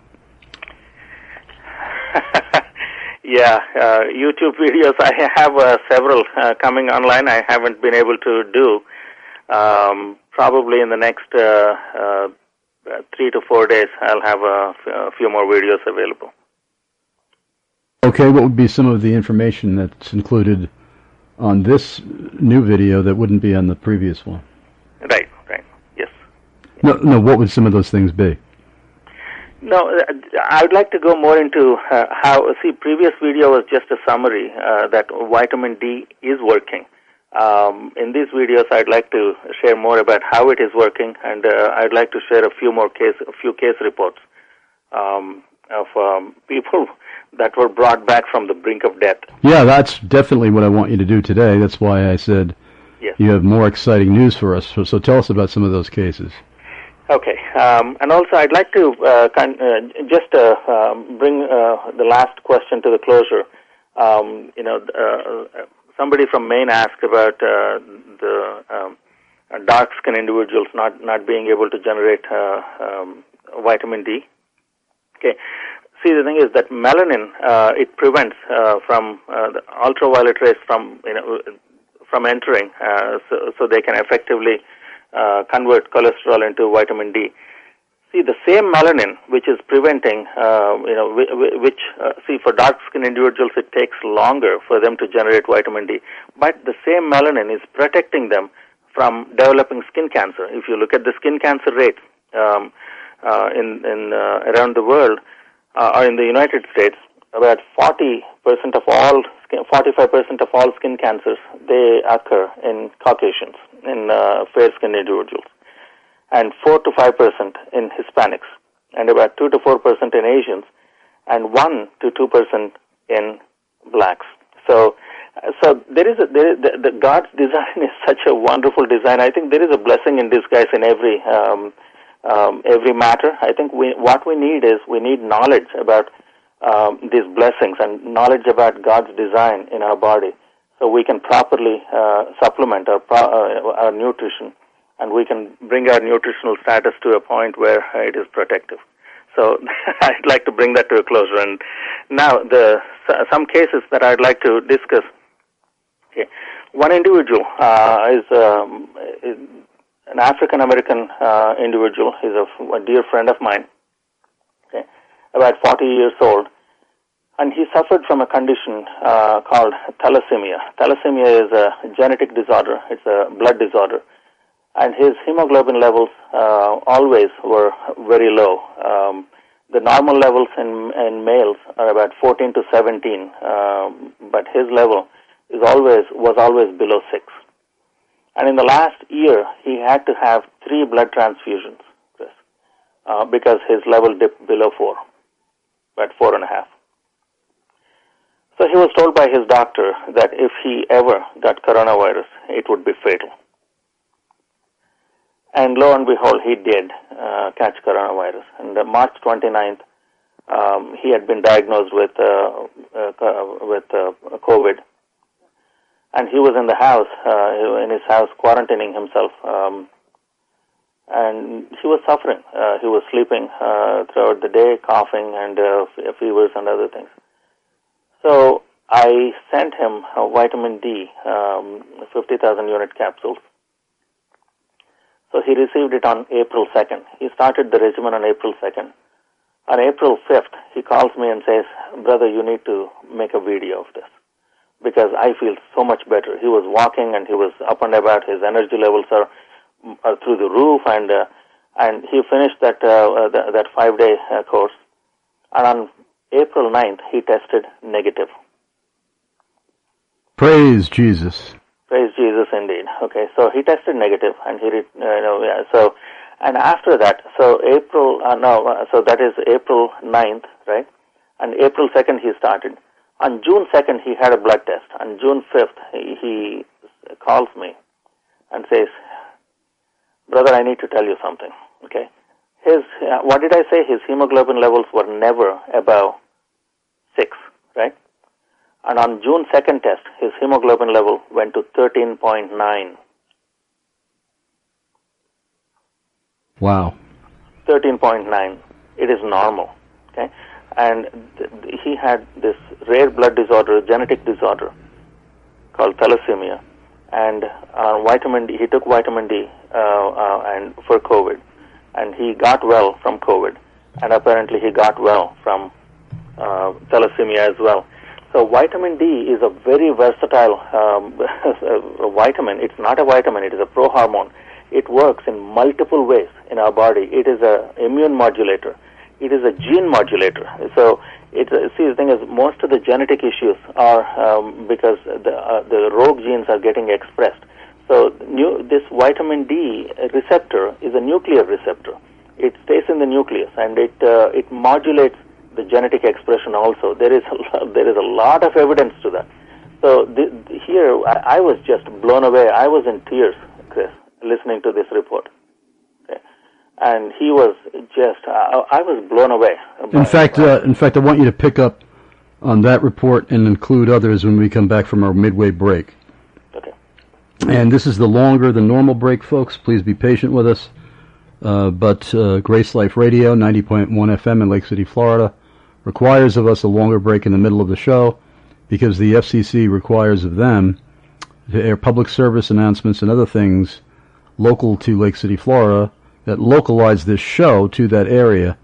Yeah, uh, YouTube videos, I have uh, several uh, coming online I haven't been able to do. Um, probably in the next uh, uh, three to four days, I'll have a, f- a few more videos available. Okay, what would be some of the information that's included on this new video that wouldn't be on the previous one? Right, right, yes. No, no. What would some of those things be? No, I would like to go more into uh, how, see, previous video was just a summary uh, that vitamin D is working. Um, in these videos, I'd like to share more about how it is working, and uh, I'd like to share a few more case, a few case reports um, of um, people that were brought back from the brink of death. Yeah, that's definitely what I want you to do today. That's why I said yes. You have more exciting news for us. So, so tell us about some of those cases. Okay, um, and also I'd like to uh, kind, uh, just uh, um, bring uh, the last question to the closure. Um, you know, uh, somebody from Maine asked about uh, the um, dark skin individuals not, not being able to generate uh, um, vitamin D. Okay, see, the thing is that melanin uh, it prevents uh, from uh, the ultraviolet rays from you know from entering, uh, so so they can effectively Uh, convert cholesterol into vitamin D. see, the same melanin which is preventing, uh, you know, which, uh, see, for dark-skinned individuals, it takes longer for them to generate vitamin D. But the same melanin is protecting them from developing skin cancer. If you look at the skin cancer rate um, uh, in, in uh, around the world, uh, or in the United States, about forty percent of all, forty-five percent of all skin cancers, they occur in Caucasians, in uh, fair-skinned individuals, and four to five percent in Hispanics, and about two to four percent in Asians, and one to two percent in blacks. So, so there is a, there is, the, the God's design is such a wonderful design. I think there is a blessing in disguise in every um, um, every matter. I think we what we need is we need knowledge about um, these blessings and knowledge about God's design in our body, so we can properly uh, supplement our pro- uh, our nutrition, and we can bring our nutritional status to a point where it is protective. So I'd like to bring that to a closure. And now the some cases that I'd like to discuss. Okay. One individual uh, is, um, is an African American uh, individual. He's a, a dear friend of mine. Okay. About forty years old, and he suffered from a condition uh, called thalassemia. Thalassemia is a genetic disorder. It's a blood disorder. And his hemoglobin levels uh, always were very low. Um, the normal levels in, in males are about fourteen to seventeen, um, but his level is always was always below six. And in the last year, he had to have three blood transfusions, Chris, uh, because his level dipped below four, about four and a half. So he was told by his doctor that if he ever got coronavirus, it would be fatal. And lo and behold, he did uh, catch coronavirus. And on March twenty-ninth, um, he had been diagnosed with uh, uh, with uh, COVID, and he was in the house, uh, in his house, quarantining himself, um, and he was suffering. Uh, he was sleeping uh, throughout the day, coughing and uh, fevers and other things. So I sent him a vitamin D, um, fifty thousand unit capsules. So he received it on April second. He started the regimen on April second. On April fifth, he calls me and says, "Brother, you need to make a video of this because I feel so much better." He was walking and he was up and about. His energy levels are, are through the roof, and uh, and he finished that uh, that, that five-day uh, course. And on April ninth, he tested negative. Praise Jesus. Praise Jesus, indeed. Okay, so he tested negative, and he, uh, you know, yeah, so, and after that, so April, uh, no, uh, so that is April ninth, right? And April second he started. On June second he had a blood test. On June fifth he, he calls me and says, "Brother, I need to tell you something." Okay, his uh, what did I say? His hemoglobin levels were never above six, right? And on June second test, his hemoglobin level went to thirteen point nine. Wow. thirteen point nine. It is normal. Okay? And th- he had this rare blood disorder, genetic disorder, called thalassemia. And uh, vitamin D, he took vitamin D uh, uh, and for COVID. And he got well from COVID. And apparently he got well from uh, thalassemia as well. So vitamin D is a very versatile um, vitamin. It's not a vitamin, it is a prohormone. It works in multiple ways in our body. It is an immune modulator. It is a gene modulator. So, it, see, the thing is, most of the genetic issues are um, because the, uh, the rogue genes are getting expressed. So new, this vitamin D receptor is a nuclear receptor. It stays in the nucleus, and it uh, it modulates the genetic expression also. There is a, there is a lot of evidence to that. So th- here, I, I was just blown away. I was in tears, Chris, listening to this report. Okay. And he was just, I, I was blown away. In fact, uh, in fact, I want you to pick up on that report and include others when we come back from our midway break. Okay. And this is the longer than normal break, folks. Please be patient with us. Uh, but uh, Grace Life Radio, ninety point one F M in Lake City, Florida, requires of us a longer break in the middle of the show because the F C C requires of them to air public service announcements and other things local to Lake City, Florida, that localize this show to that area.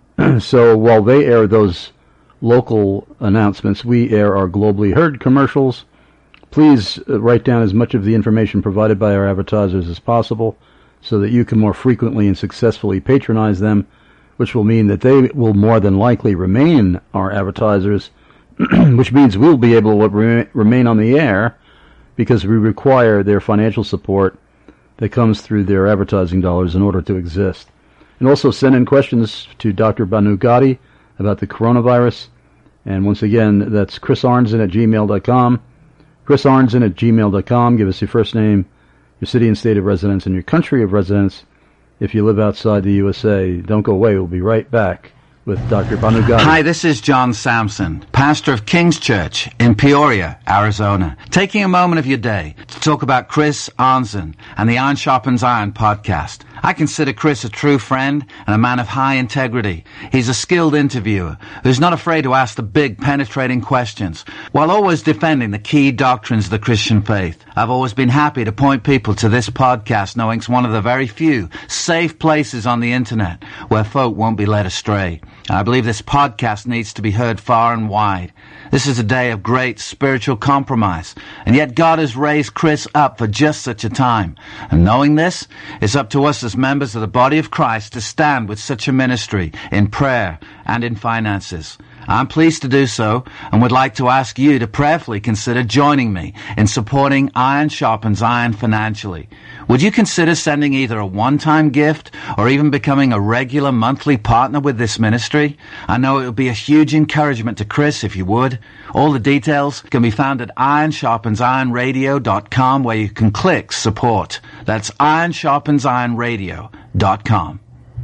So while they air those local announcements, we air our globally heard commercials. Please uh, write down as much of the information provided by our advertisers as possible so that you can more frequently and successfully patronize them, which will mean that they will more than likely remain our advertisers, which means we'll be able to re- remain on the air because we require their financial support that comes through their advertising dollars in order to exist. And also send in questions to Doctor Banu Gadi about the coronavirus. And once again, that's Chris Arnzen at gmail dot com. Chris Arnzen at gmail dot com. Give us your first name, your city and state of residence, and your country of residence. If you live outside the U S A, don't go away. We'll be right back with Doctor Banu Gadi. Hi, this is John Sampson, pastor of King's Church in Peoria, Arizona, taking a moment of your day to talk about Chris Arnzen and the Iron Sharpens Iron podcast. I consider Chris a true friend and a man of high integrity. He's a skilled interviewer who's not afraid to ask the big, penetrating questions while always defending the key doctrines of the Christian faith. I've always been happy to point people to this podcast, knowing it's one of the very few safe places on the internet where folk won't be led astray. I believe this podcast needs to be heard far and wide. This is a day of great spiritual compromise, and yet God has raised Chris up for just such a time. And knowing this, it's up to us as members of the body of Christ to stand with such a ministry in prayer and in finances. I'm pleased to do so and would like to ask you to prayerfully consider joining me in supporting Iron Sharpens Iron financially. Would you consider sending either a one-time gift or even becoming a regular monthly partner with this ministry? I know it would be a huge encouragement to Chris if you would. All the details can be found at iron sharpens iron radio dot com, where you can click support. That's iron sharpens iron radio dot com.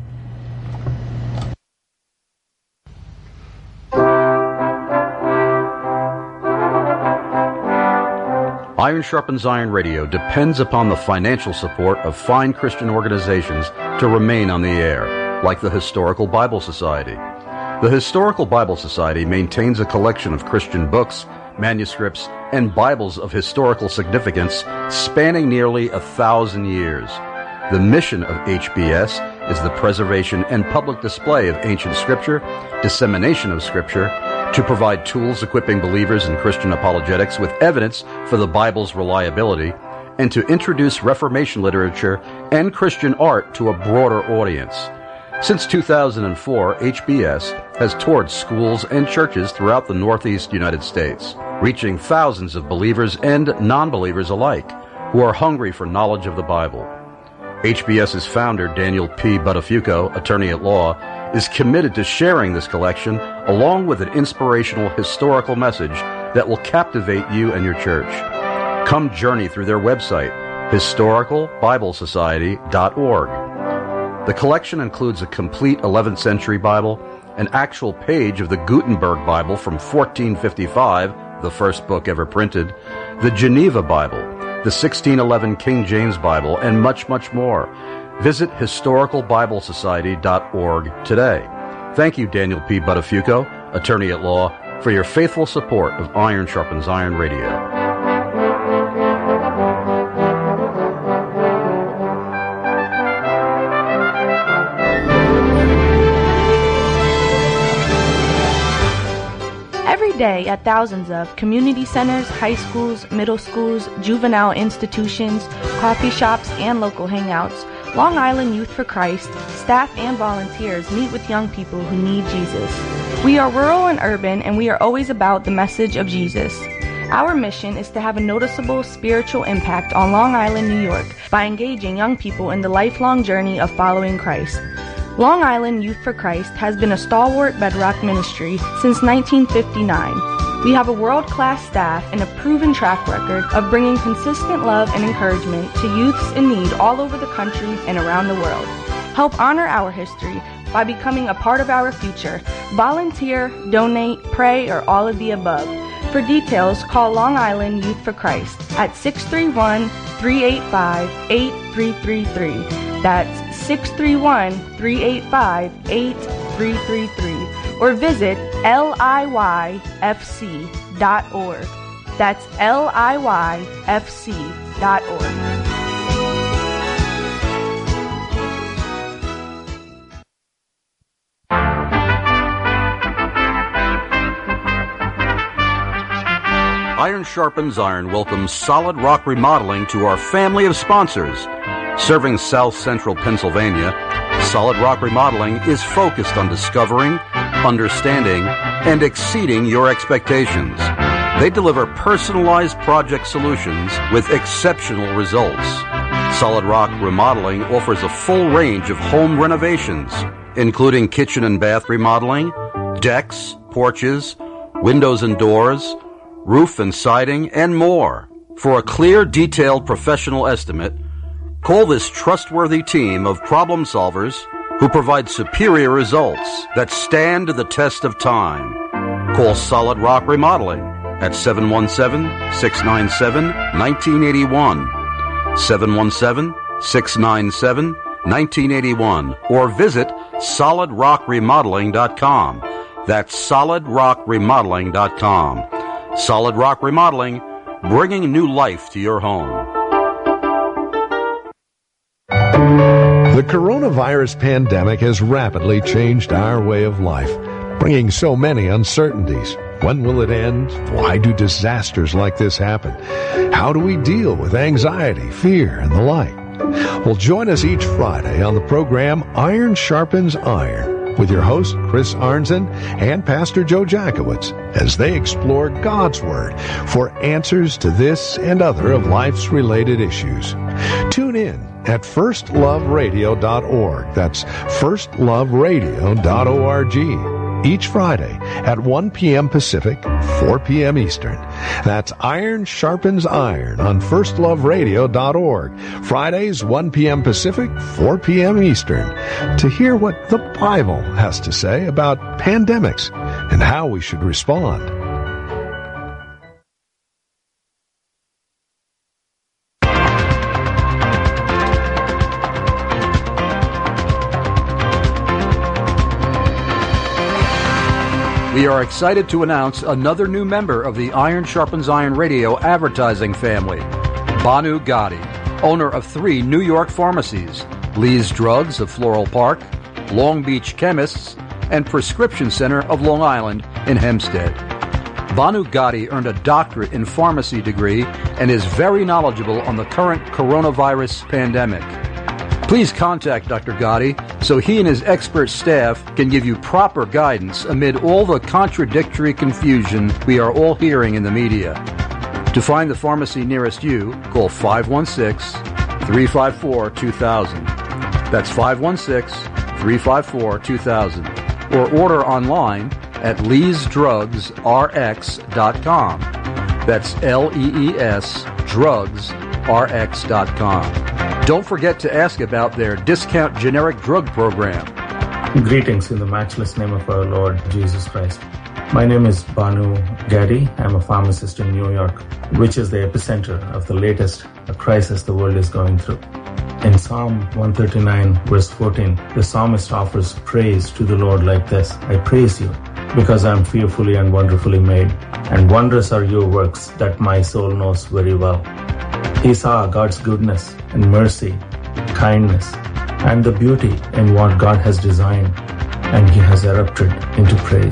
Iron Sharpens Iron Radio depends upon the financial support of fine Christian organizations to remain on the air, like the Historical Bible Society. The Historical Bible Society maintains a collection of Christian books, manuscripts, and Bibles of historical significance spanning nearly a thousand years. The mission of H B S is the preservation and public display of ancient Scripture, dissemination of Scripture, to provide tools equipping believers in Christian apologetics with evidence for the Bible's reliability, and to introduce Reformation literature and Christian art to a broader audience. Since two thousand four, H B S has toured schools and churches throughout the Northeast United States, reaching thousands of believers and non-believers alike who are hungry for knowledge of the Bible. HBS's founder, Daniel P. Buttafuoco, attorney at law, is committed to sharing this collection along with an inspirational historical message that will captivate you and your church. Come journey through their website, historical bible society dot org. The collection includes a complete eleventh century Bible, an actual page of the Gutenberg Bible from fourteen fifty-five, the first book ever printed, the Geneva Bible, the sixteen eleven King James Bible, and much, much more. Visit historical bible society dot org today. Thank you, Daniel P. Buttafuoco, attorney at law, for your faithful support of Iron Sharpens Iron Radio. Day at thousands of community centers, high schools, middle schools, juvenile institutions, coffee shops, and local hangouts, Long Island Youth for Christ, staff and volunteers meet with young people who need Jesus. We are rural and urban, and we are always about the message of Jesus. Our mission is to have a noticeable spiritual impact on Long Island, New York, by engaging young people in the lifelong journey of following Christ. Long Island Youth for Christ has been a stalwart bedrock ministry since nineteen fifty-nine. We have a world-class staff and a proven track record of bringing consistent love and encouragement to youths in need all over the country and around the world. Help honor our history by becoming a part of our future. Volunteer, donate, pray, or all of the above. For details, call Long Island Youth for Christ at six three one, three eight five, eight three three three. That's six three one, three eight five, eight three three three, or visit L I Y F C dot org. That's L I Y F C dot org. Iron Sharpens Iron welcomes Solid Rock Remodeling to our family of sponsors. Serving South Central Pennsylvania, Solid Rock Remodeling is focused on discovering, understanding, and exceeding your expectations. They deliver personalized project solutions with exceptional results. Solid Rock Remodeling offers a full range of home renovations, including kitchen and bath remodeling, decks, porches, windows and doors, roof and siding, and more. For a clear, detailed professional estimate, call this trustworthy team of problem solvers who provide superior results that stand the test of time. Call Solid Rock Remodeling at seven one seven, six nine seven, one nine eight one, seven one seven, six nine seven, one nine eight one, or visit solid rock remodeling dot com. That's solid rock remodeling dot com. Solid Rock Remodeling, bringing new life to your home. The coronavirus pandemic has rapidly changed our way of life, bringing so many uncertainties. When will it end? Why do disasters like this happen? How do we deal with anxiety, fear, and the like? Well, join us each Friday on the program Iron Sharpens Iron with your host, Chris Arnzen, and Pastor Joe Jackowitz, as they explore God's Word for answers to this and other of life's related issues. Tune in at first love radio dot org. That's first love radio dot org. Each Friday at one p.m. Pacific, four p.m. Eastern. That's Iron Sharpens Iron on first love radio dot org. Fridays, one p.m. Pacific, four p.m. Eastern. To hear what the Bible has to say about pandemics and how we should respond. We are excited to announce another new member of the Iron Sharpens Iron Radio advertising family, Banu Gotti, owner of three New York pharmacies, Lee's Drugs of Floral Park, Long Beach Chemists, and Prescription Center of Long Island in Hempstead. Banu Gotti earned a doctorate in pharmacy degree and is very knowledgeable on the current coronavirus pandemic. Please contact Doctor Gotti so he and his expert staff can give you proper guidance amid all the contradictory confusion we are all hearing in the media. To find the pharmacy nearest you, call five one six, three five four, two thousand. That's five one six, three five four, two thousand. Or order online at lees drugs r x dot com. That's L E E S drugs r x dot com. Don't forget to ask about their discount generic drug program. Greetings in the matchless name of our Lord Jesus Christ. My name is Banu Gaddy. I'm a pharmacist in New York, which is the epicenter of the latest crisis the world is going through. In Psalm one thirty-nine, verse fourteen, the psalmist offers praise to the Lord like this: I praise you because I am fearfully and wonderfully made, and wondrous are your works that my soul knows very well. He saw God's goodness and mercy, kindness, and the beauty in what God has designed, and he has erupted into praise.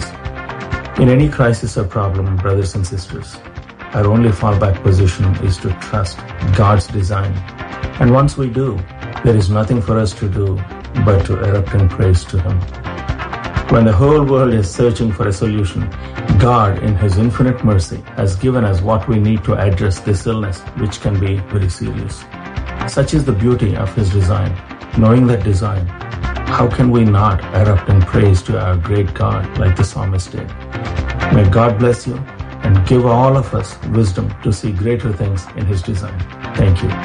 In any crisis or problem, brothers and sisters, our only fallback position is to trust God's design. And once we do, there is nothing for us to do but to erupt in praise to him. When the whole world is searching for a solution, God, in his infinite mercy, has given us what we need to address this illness, which can be very serious. Such is the beauty of his design. Knowing that design, how can we not erupt in praise to our great God like the psalmist did? May God bless you and give all of us wisdom to see greater things in his design. Thank you.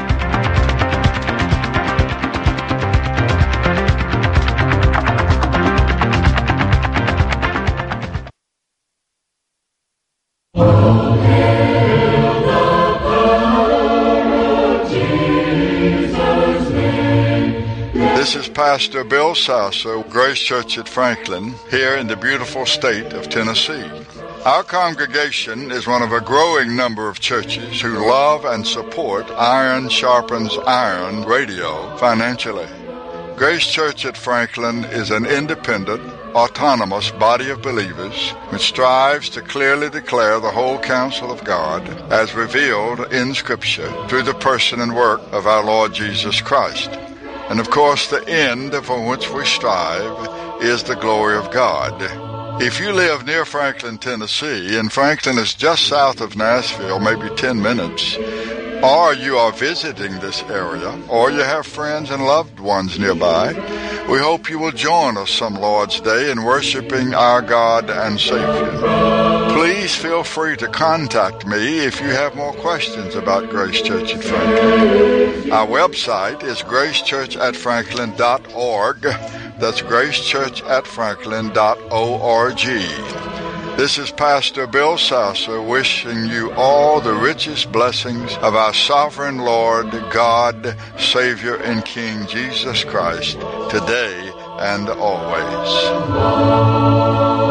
This is Pastor Bill Sasso, Grace Church at Franklin, here in the beautiful state of Tennessee. Our congregation is one of a growing number of churches who love and support Iron Sharpens Iron Radio financially. Grace Church at Franklin is an independent, autonomous body of believers which strives to clearly declare the whole counsel of God as revealed in Scripture through the person and work of our Lord Jesus Christ. And of course, the end for which we strive is the glory of God. If you live near Franklin, Tennessee, and Franklin is just south of Nashville, maybe ten minutes, or you are visiting this area, or you have friends and loved ones nearby, we hope you will join us some Lord's Day in worshiping our God and Savior. Please feel free to contact me if you have more questions about Grace Church at Franklin. Our website is grace church at franklin dot org. That's grace church at franklin dot org. This is Pastor Bill Sasser wishing you all the richest blessings of our sovereign Lord, God, Savior, and King Jesus Christ, today and always.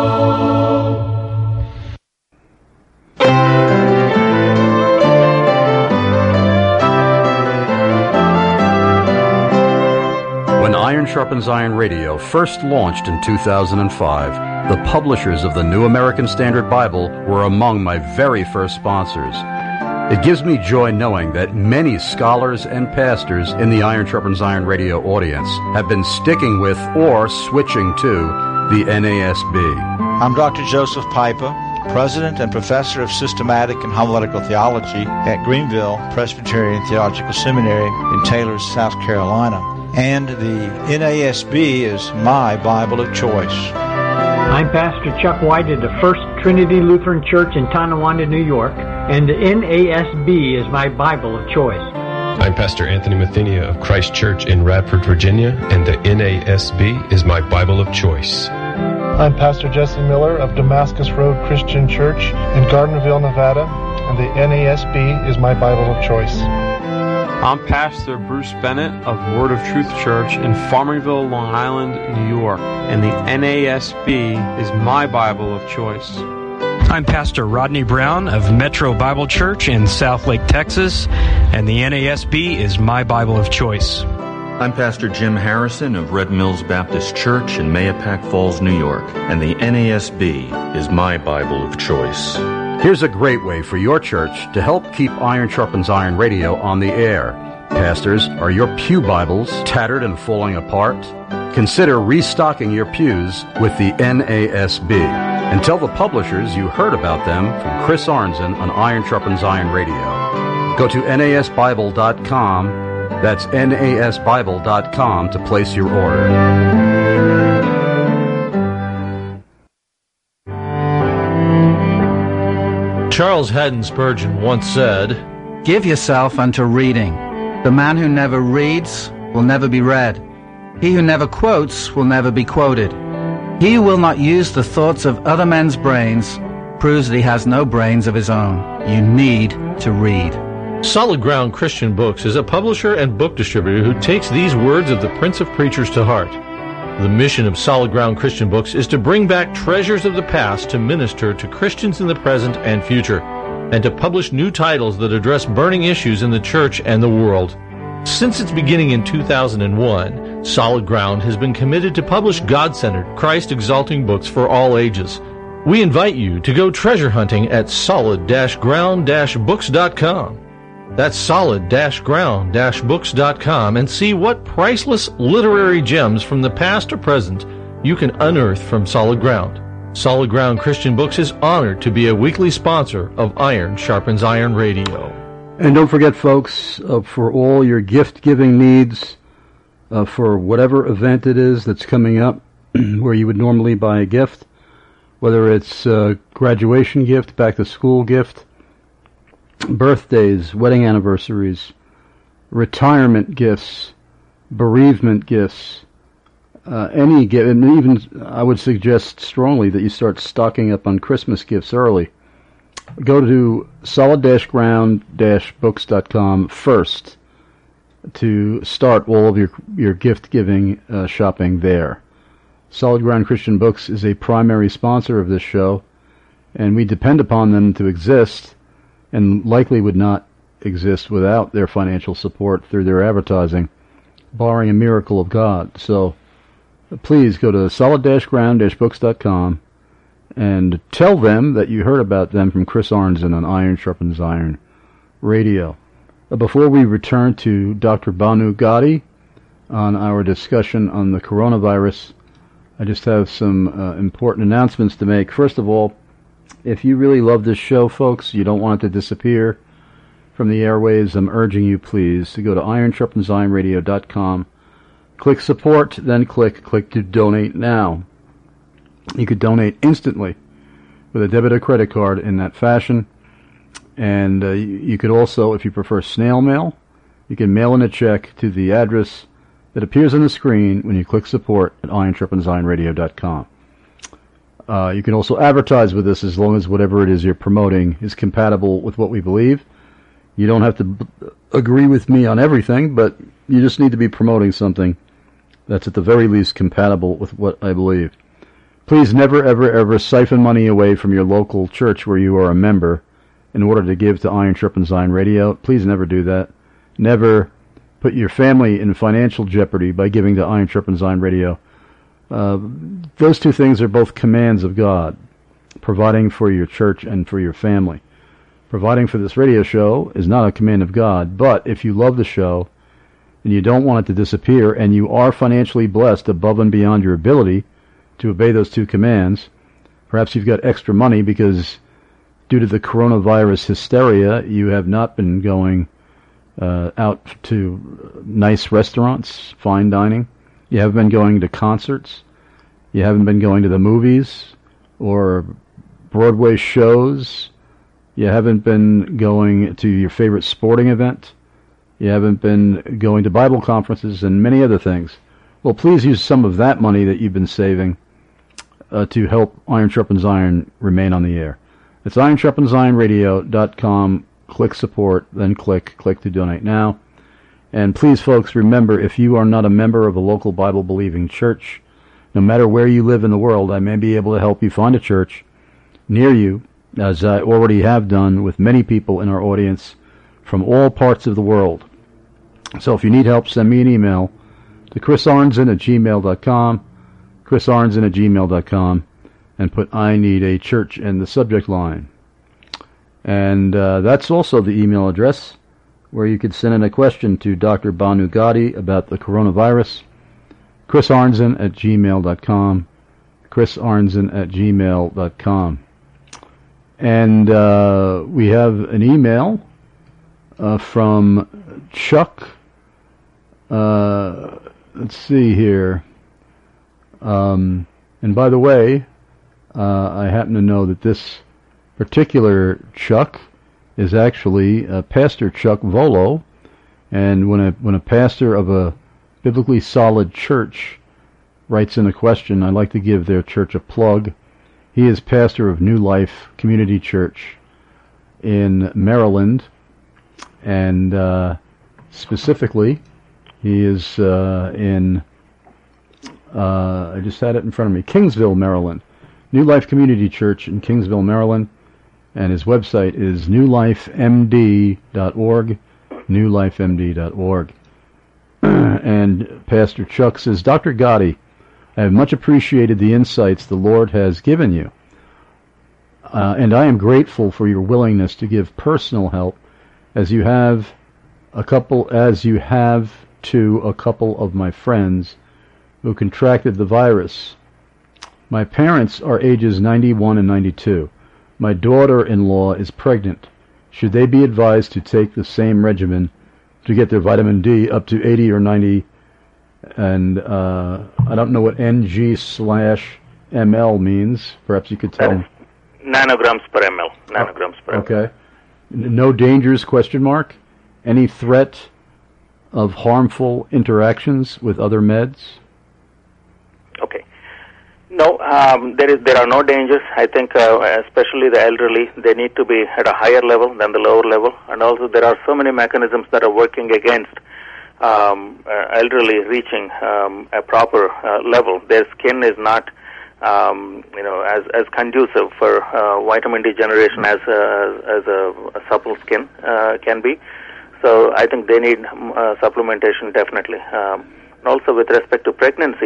When Iron Sharpens Iron Radio first launched in two thousand five, the publishers of the New American Standard Bible were among my very first sponsors. It gives me joy knowing that many scholars and pastors in the Iron Sharpens Iron Radio audience have been sticking with or switching to the N A S B. I'm Doctor Joseph Pipa, President and Professor of Systematic and Homiletical Theology at Greenville Presbyterian Theological Seminary in Taylor, South Carolina. And the N A S B is my Bible of choice. I'm Pastor Chuck White at the First Trinity Lutheran Church in Tonawanda, New York, and the N A S B is my Bible of choice. I'm Pastor Anthony Mathenia of Christ Church in Radford, Virginia, and the N A S B is my Bible of choice. I'm Pastor Jesse Miller of Damascus Road Christian Church in Gardnerville, Nevada, and the N A S B is my Bible of choice. I'm Pastor Bruce Bennett of Word of Truth Church in Farmingville, Long Island, New York, and the N A S B is my Bible of choice. I'm Pastor Rodney Brown of Metro Bible Church in Southlake, Texas, and the N A S B is my Bible of choice. I'm Pastor Jim Harrison of Red Mills Baptist Church in Mahopac Falls, New York, and the N A S B is my Bible of choice. Here's a great way for your church to help keep Iron Sharpens Iron Radio on the air. Pastors, are your pew Bibles tattered and falling apart? Consider restocking your pews with the N A S B. And tell the publishers you heard about them from Chris Arnzen on Iron Sharpens Iron Radio. Go to N A S Bible dot com. That's N A S Bible dot com to place your order. Charles Haddon Spurgeon once said, "Give yourself unto reading. The man who never reads will never be read. He who never quotes will never be quoted. He who will not use the thoughts of other men's brains proves that he has no brains of his own. You need to read." Solid Ground Christian Books is a publisher and book distributor who takes these words of the Prince of Preachers to heart. The mission of Solid Ground Christian Books is to bring back treasures of the past to minister to Christians in the present and future, and to publish new titles that address burning issues in the church and the world. Since its beginning in two thousand one, Solid Ground has been committed to publish God-centered, Christ-exalting books for all ages. We invite you to go treasure hunting at solid ground books dot com. That's solid ground books dot com and see what priceless literary gems from the past or present you can unearth from Solid Ground. Solid Ground Christian Books is honored to be a weekly sponsor of Iron Sharpens Iron Radio. And don't forget, folks, uh, for all your gift-giving needs, uh, for whatever event it is that's coming up where you would normally buy a gift, whether it's a graduation gift, back-to-school gift, birthdays, wedding anniversaries, retirement gifts, bereavement gifts, uh, any gift, and even I would suggest strongly that you start stocking up on Christmas gifts early. Go to solid ground books dot com first to start all of your your gift-giving uh, shopping there. Solid Ground Christian Books is a primary sponsor of this show, and we depend upon them to exist, and likely would not exist without their financial support through their advertising, barring a miracle of God. So please go to solid dash ground dash books dot com and tell them that you heard about them from Chris Arnzen on Iron Sharpens Iron Radio. Uh, before we return to Doctor Banu Gadi on our discussion on the coronavirus, I just have some uh, important announcements to make. First of all, if you really love this show, folks, you don't want it to disappear from the airwaves, I'm urging you, please, to go to iron sharpens iron radio dot com, click support, then click click to donate now. You could donate instantly with a debit or credit card in that fashion. And uh, you, you could also, if you prefer snail mail, you can mail in a check to the address that appears on the screen when you click support at iron sharpens iron radio dot com. Uh, you can also advertise with us as long as whatever it is you're promoting is compatible with what we believe. You don't have to b- agree with me on everything, but you just need to be promoting something that's at the very least compatible with what I believe. Please never, ever, ever siphon money away from your local church where you are a member in order to give to Iron Sharpens Iron Radio. Please never do that. Never put your family in financial jeopardy by giving to Iron Sharpens Iron Radio. Uh, those two things are both commands of God, providing for your church and for your family. Providing for this radio show is not a command of God, but if you love the show and you don't want it to disappear and you are financially blessed above and beyond your ability to obey those two commands, perhaps you've got extra money because due to the coronavirus hysteria, you have not been going uh, out to nice restaurants, fine dining. You haven't been going to concerts. You haven't been going to the movies or Broadway shows. You haven't been going to your favorite sporting event. You haven't been going to Bible conferences and many other things. Well, please use some of that money that you've been saving uh, to help Iron Sharpens Iron remain on the air. It's iron sharpens iron radio dot com. Click support, then click click to donate now. And please, folks, remember, if you are not a member of a local Bible-believing church, no matter where you live in the world, I may be able to help you find a church near you, as I already have done with many people in our audience from all parts of the world. So if you need help, send me an email to chris arnzen at gmail dot com, chris arnzen at gmail dot com, and put I need a church in the subject line. And uh, that's also the email address where you could send in a question to Doctor Banu Gadi about the coronavirus. chris arnzen at gmail dot com, chris arnzen at gmail dot com. And uh, we have an email uh, from Chuck. Uh, let's see here. Um, and by the way, uh, I happen to know that this particular Chuck is actually uh, Pastor Chuck Volo, and when a when a pastor of a biblically solid church writes in a question, I like to give their church a plug. He is pastor of New Life Community Church in Maryland, and uh, specifically, he is uh, in, uh, I just had it in front of me, Kingsville, Maryland. New Life Community Church in Kingsville, Maryland, and his website is new life m d dot org, new life m d dot org. And Pastor Chuck says, Doctor Gadi, I have much appreciated the insights the Lord has given you, uh, and I am grateful for your willingness to give personal help, as you have a couple, as you have to a couple of my friends who contracted the virus. My parents are ages ninety-one and ninety-two. My daughter-in-law is pregnant. Should they be advised to take the same regimen to get their vitamin D up to eighty or ninety? And uh, I don't know what N G slash M L means. Perhaps you could tell me. Nanograms per ml. Nanograms per ml. Okay. No dangers, question mark? Any threat of harmful interactions with other meds? Okay. No, um, there is there are no dangers. I think, uh, especially the elderly, they need to be at a higher level than the lower level, and also there are so many mechanisms that are working against um, uh, elderly reaching um, a proper uh, level. Their skin is not, um, you know, as as conducive for uh, vitamin D generation as a, as a, a supple skin uh, can be. So I think they need uh, supplementation definitely. Um, and also with respect to pregnancy.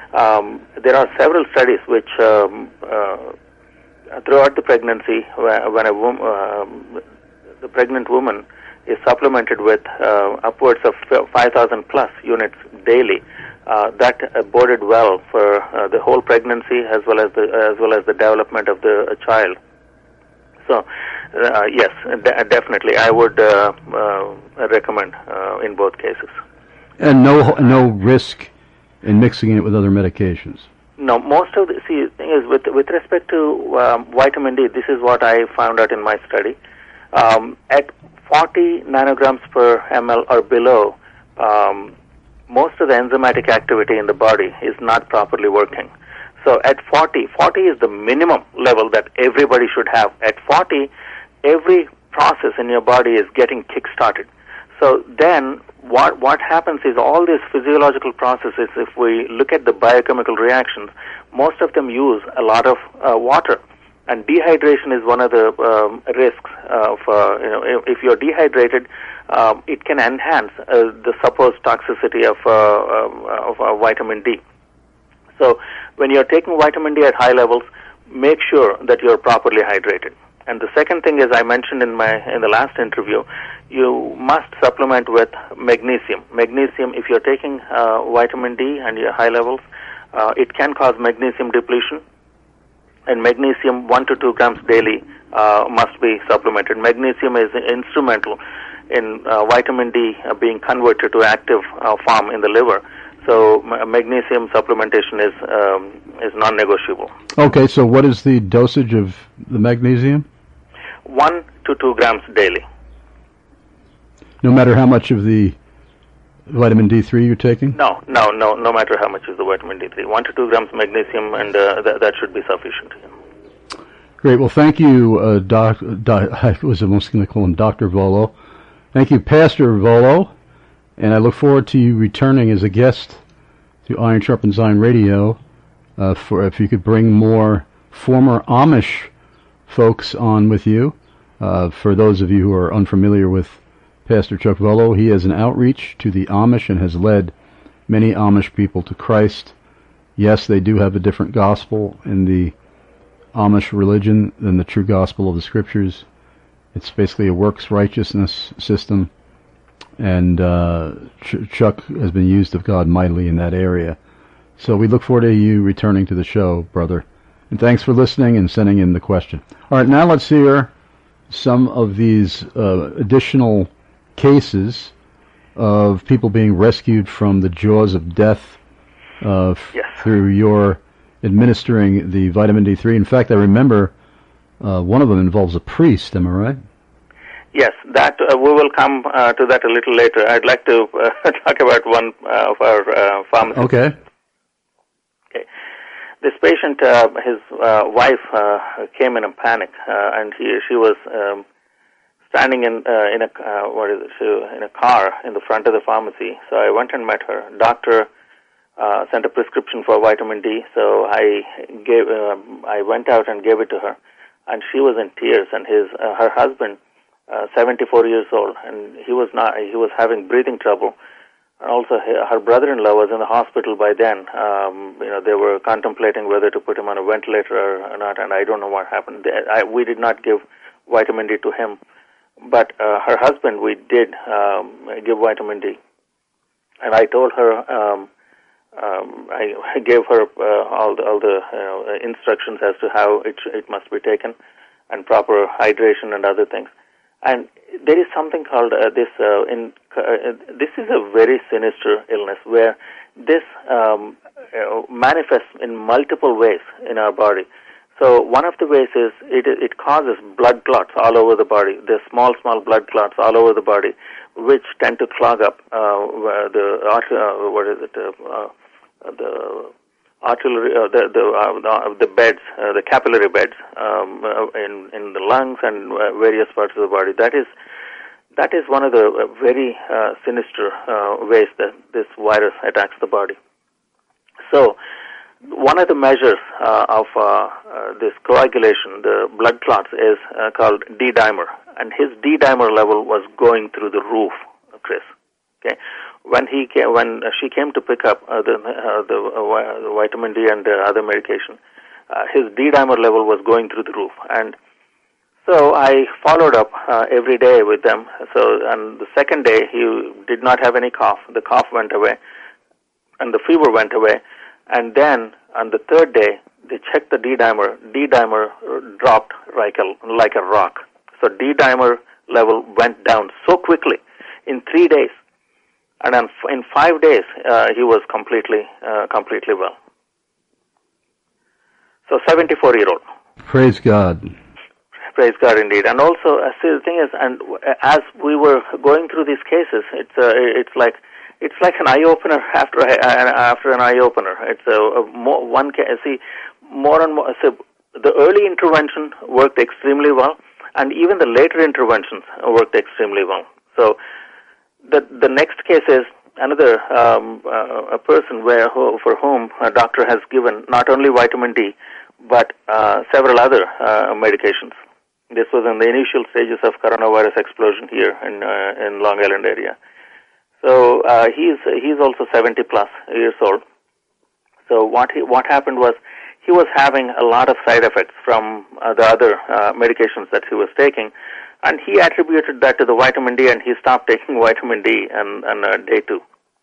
Um, there are several studies which um, uh, throughout the pregnancy, when a woman, uh, the pregnant woman is supplemented with uh, upwards of five thousand plus units daily, uh, that uh, boded well for uh, the whole pregnancy as well as the as well as the development of the uh, child. So, uh, yes, de- definitely, I would uh, uh, recommend uh, in both cases. And no no risk in mixing it with other medications. No, most of the see the thing is with with respect to um, vitamin D. This is what I found out in my study. Um, at forty nanograms per ml or below, um, most of the enzymatic activity in the body is not properly working. So at forty, forty is the minimum level that everybody should have. At forty, every process in your body is getting kick-started. So then what what happens is all these physiological processes, if we look at the biochemical reactions, most of them use a lot of uh, water. And dehydration is one of the um, risks of, uh, you know, if, if you're dehydrated, um, it can enhance uh, the supposed toxicity of, uh, um, of uh, vitamin D. So when you're taking vitamin D at high levels, make sure that you're properly hydrated. And the second thing, as I mentioned in my in the last interview, you must supplement with magnesium. Magnesium, if you're taking uh, vitamin D and you're high levels, uh, it can cause magnesium depletion. And magnesium, one to two grams daily, uh, must be supplemented. Magnesium is instrumental in uh, vitamin D uh, being converted to active uh, form in the liver. So ma- magnesium supplementation is um, is non-negotiable. Okay, so what is the dosage of the magnesium? One to two grams daily. No matter how much of the vitamin D three you're taking? No, no, no, no matter how much is the vitamin D three. One to two grams magnesium, and uh, th- that should be sufficient. Great. Well, thank you, uh, doc, doc, I was almost going to call him Doctor Volo. Thank you, Pastor Volo, and I look forward to you returning as a guest to Iron Sharpens Iron Radio. Uh, for if you could bring more former Amish folks on with you. Uh, for those of you who are unfamiliar with Pastor Chuck Volo, he has an outreach to the Amish and has led many Amish people to Christ. Yes, they do have a different gospel in the Amish religion than the true gospel of the Scriptures. It's basically a works righteousness system, and uh, Ch- Chuck has been used of God mightily in that area. So we look forward to you returning to the show, brother. And thanks for listening and sending in the question. All right, now let's hear some of these uh, additional cases of people being rescued from the jaws of death uh, f- yes. through your administering the vitamin D three. In fact, I remember uh, one of them involves a priest, am I right? Yes, that uh, we will come uh, to that a little later. I'd like to uh, talk about one uh, of our uh, pharmacists. Okay. Okay. This patient, uh, his uh, wife uh, came in a panic, uh, and he, she was um, standing in uh, in a uh, what is it? She, in a car in the front of the pharmacy. So I went and met her. Doctor uh, sent a prescription for vitamin D. So I gave uh, I went out and gave it to her, and she was in tears. And his uh, her husband, uh, seventy-four years old, and he was not he was having breathing trouble. And also, her brother-in-law was in the hospital by then. Um, you know, they were contemplating whether to put him on a ventilator or not, and I don't know what happened. I, we did not give vitamin D to him, but uh, her husband, we did um, give vitamin D. And I told her, um, um, I, I gave her uh, all the, all the you know, instructions as to how it it must be taken, and proper hydration and other things. And there is something called uh, this. Uh, in uh, this is a very sinister illness where this um, uh, manifests in multiple ways in our body. So one of the ways is it it causes blood clots all over the body. There's small small blood clots all over the body, which tend to clog up uh, the uh, what is it uh, the artery, uh, the the, uh, the beds, uh, the capillary beds um, uh, in in the lungs and uh, various parts of the body. That is that is one of the uh, very uh, sinister uh, ways that this virus attacks the body. So, one of the measures uh, of uh, uh, this coagulation, the blood clots, is uh, called D-dimer, and his D-dimer level was going through the roof, Chris. Okay, when he came, when she came to pick up uh, the uh, the, uh, the vitamin D and uh, other medication, uh, his D-dimer level was going through the roof, and so I followed up uh, every day with them. So on the second day, he did not have any cough. The cough went away, and the fever went away. And then on the third day, they checked the D-dimer. D-dimer dropped like a like a rock. So D-dimer level went down so quickly in three days, and on, in five days, uh, he was completely uh, completely well. So seventy-four-year-old. Praise God. Praise God, indeed. And also, uh, see, the thing is, and as we were going through these cases, it's uh, it's like it's like an eye opener after a, after an eye opener. It's a, a more, one case. See, more and more. So the early intervention worked extremely well, and even the later interventions worked extremely well. So the the next case is another um, uh, a person where who, for whom a doctor has given not only vitamin D but uh, several other uh, medications. This was in the initial stages of coronavirus explosion here in uh, in Long Island area. So uh, he's he's also seventy plus years old. So what he, what happened was he was having a lot of side effects from uh, the other uh, medications that he was taking, and he attributed that to the vitamin D, and he stopped taking vitamin D on, on uh, day two.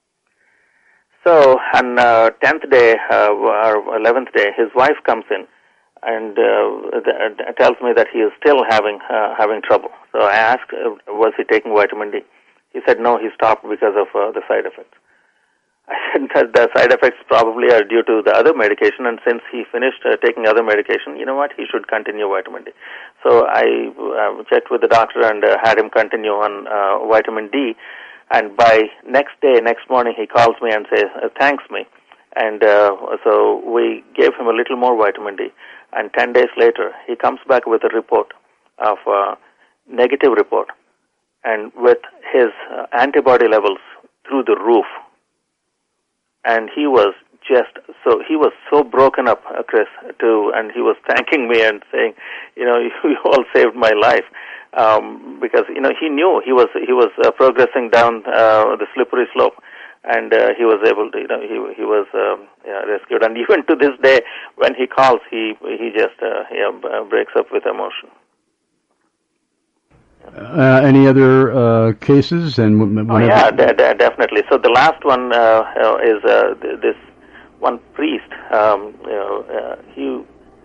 So on uh, tenth day uh, or eleventh day, his wife comes in and uh, th- tells me that he is still having uh, having trouble. So I asked, uh, was he taking vitamin D? He said no, he stopped because of uh, the side effects. I said that the side effects probably are due to the other medication, and since he finished uh, taking other medication, you know what, he should continue vitamin D. So I uh, checked with the doctor and uh, had him continue on uh, vitamin D, and by next day, next morning, he calls me and says, uh, thanks me. And uh, so we gave him a little more vitamin D. And ten days later, he comes back with a report of uh, negative report, and with his uh, antibody levels through the roof. And he was just so he was so broken up, uh, Chris, too, and he was thanking me and saying, you know, you, you all saved my life, um, because you know he knew he was he was uh, progressing down uh, the slippery slope. And uh, he was able to, you know, he he was um, yeah, rescued. And even to this day, when he calls, he he just uh, yeah, breaks up with emotion. Uh, any other uh, cases? And oh, yeah, de- de- definitely. So the last one uh, is uh, th- this one priest. Um, you know, uh, he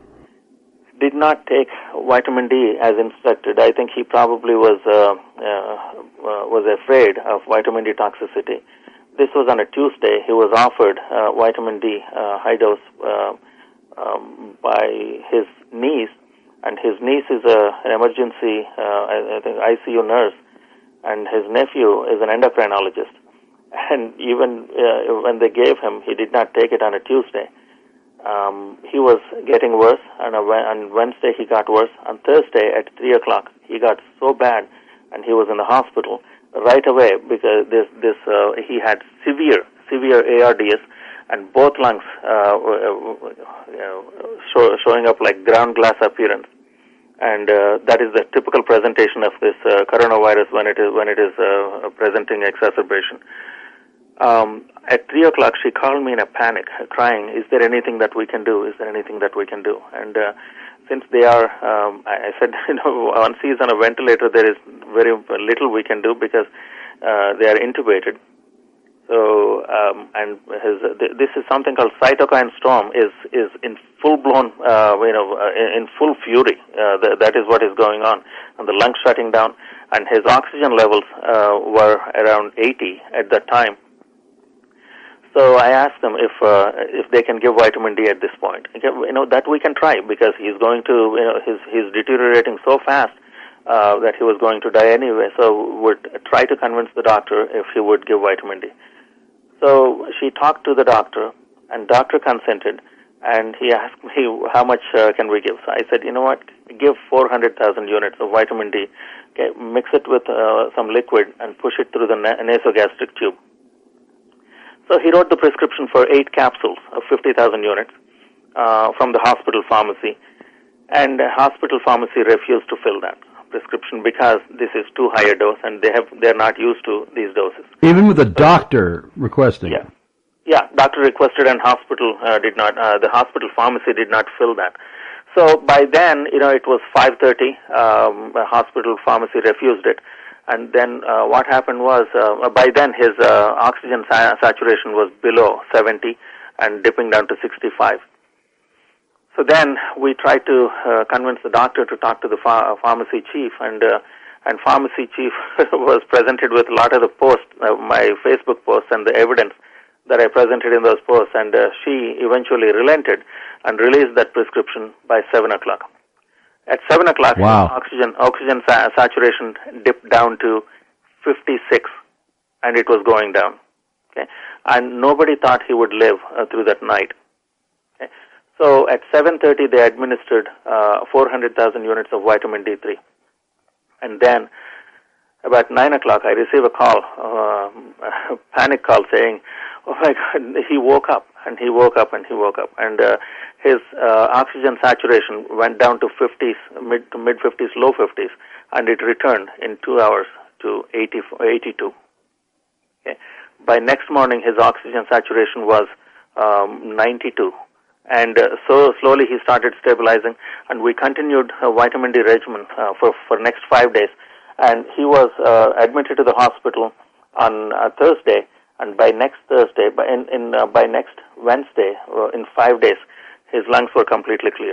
did not take vitamin D as instructed. I think he probably was uh, uh, uh, was afraid of vitamin D toxicity. This was on a Tuesday. He was offered uh, vitamin D uh, high dose uh, um, by his niece, and his niece is a, an emergency, uh, I, I think, I C U nurse, and his nephew is an endocrinologist. And even uh, when they gave him, he did not take it on a Tuesday. Um, he was getting worse, and on Wednesday he got worse. On Thursday at three o'clock, he got so bad, and he was in the hospital right away because this this uh, he had severe severe A R D S, and both lungs uh, you know, show, showing up like ground glass appearance, and uh, that is the typical presentation of this uh, coronavirus when it is when it is uh, presenting exacerbation. Um, at three o'clock, she called me in a panic, crying, "Is there anything that we can do? Is there anything that we can do?" And uh, since they are, um, I, I said, you know, once he is on a ventilator, there is very little we can do because uh, they are intubated. So, um, and his, th- this is something called cytokine storm is is in full blown, uh, you know, uh, in, in full fury. Uh, th- that is what is going on, and the lungs shutting down, and his oxygen levels uh, were around eighty at that time. So I asked them if uh, if they can give vitamin D at this point. You know, that we can try because he's going to, you know, he's he's deteriorating so fast uh, that he was going to die anyway. So would try to convince the doctor if he would give vitamin D. So she talked to the doctor, and doctor consented, and he asked me how much uh, can we give. So I said, you know what, give four hundred thousand units of vitamin D, okay, mix it with uh, some liquid and push it through the na- nasogastric tube. So he wrote the prescription for eight capsules of fifty thousand units uh, from the hospital pharmacy, and the hospital pharmacy refused to fill that. prescription because this is too high a dose, and they have they're not used to these doses. Even with a doctor requesting. Yeah, yeah. Doctor requested, and hospital uh, did not. Uh, the hospital pharmacy did not fill that. So by then, you know, it was five thirty. Um, the hospital pharmacy refused it, and then uh, what happened was, uh, by then his uh, oxygen sa- saturation was below seventy and dipping down to sixty-five. So then we tried to uh, convince the doctor to talk to the ph- pharmacy chief, and uh, and pharmacy chief was presented with a lot of the posts, uh, my Facebook posts, and the evidence that I presented in those posts, and uh, she eventually relented and released that prescription by seven o'clock. At seven o'clock, wow. oxygen oxygen sa- saturation dipped down to fifty-six, and it was going down. Okay, and nobody thought he would live uh, through that night. Okay, so at seven thirty, they administered uh, four hundred thousand units of vitamin D three, and then about nine o'clock, I received a call, uh, a panic call, saying, "Oh my God, he woke up." And he woke up and he woke up. And uh, his uh, oxygen saturation went down to fifties, mid to mid-fifties, low fifties, and it returned in two hours to eighty, eighty-two. Okay. By next morning, his oxygen saturation was um, ninety-two. And uh, so slowly he started stabilizing, and we continued a vitamin D regimen uh, for, for next five days. And he was uh, admitted to the hospital on uh, Thursday. And by next Thursday, by in, in uh, by next Wednesday, uh, in five days, his lungs were completely clear.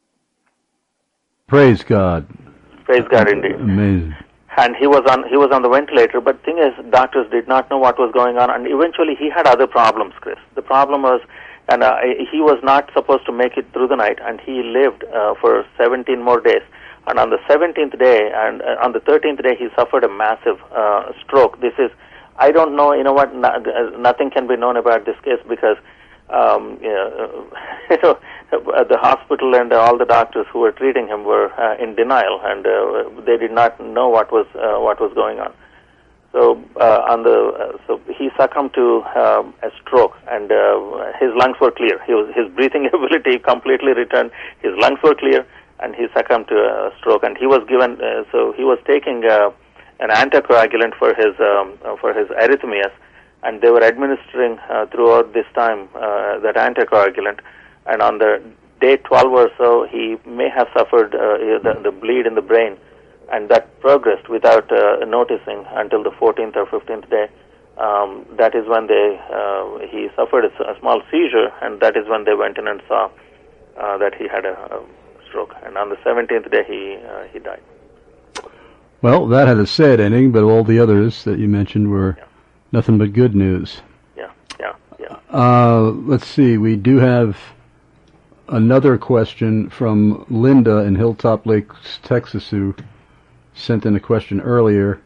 Praise God. Praise God, indeed. Amazing. And he was on he was on the ventilator, but thing is, doctors did not know what was going on, and eventually he had other problems, Chris. The problem was, and uh, he was not supposed to make it through the night, and he lived uh, for seventeen more days. And on the seventeenth day, and uh, on the thirteenth day, he suffered a massive uh, stroke. This is. I don't know, you know what, no, nothing can be known about this case because, um, you know, you know, the hospital and all the doctors who were treating him were uh, in denial, and uh, they did not know what was uh, what was going on. So, uh, on the uh, so he succumbed to um, a stroke, and uh, his lungs were clear. He was, his breathing ability completely returned. His lungs were clear, and he succumbed to a stroke. And he was given, uh, so he was taking Uh, an anticoagulant for his um, uh, for his arrhythmias, and they were administering uh, throughout this time uh, that anticoagulant. And on the day twelve or so, he may have suffered uh, the, the bleed in the brain, and that progressed without uh, noticing until the fourteenth or fifteenth day. Um, that is when they uh, he suffered a, a small seizure, and that is when they went in and saw uh, that he had a, a stroke. And on the seventeenth day, he uh, he died. Well, that had a sad ending, but all the others that you mentioned were yeah. nothing but good news. Yeah, yeah, yeah. Uh, let's see. We do have another question from Linda in Hilltop Lakes, Texas, who sent in a question earlier.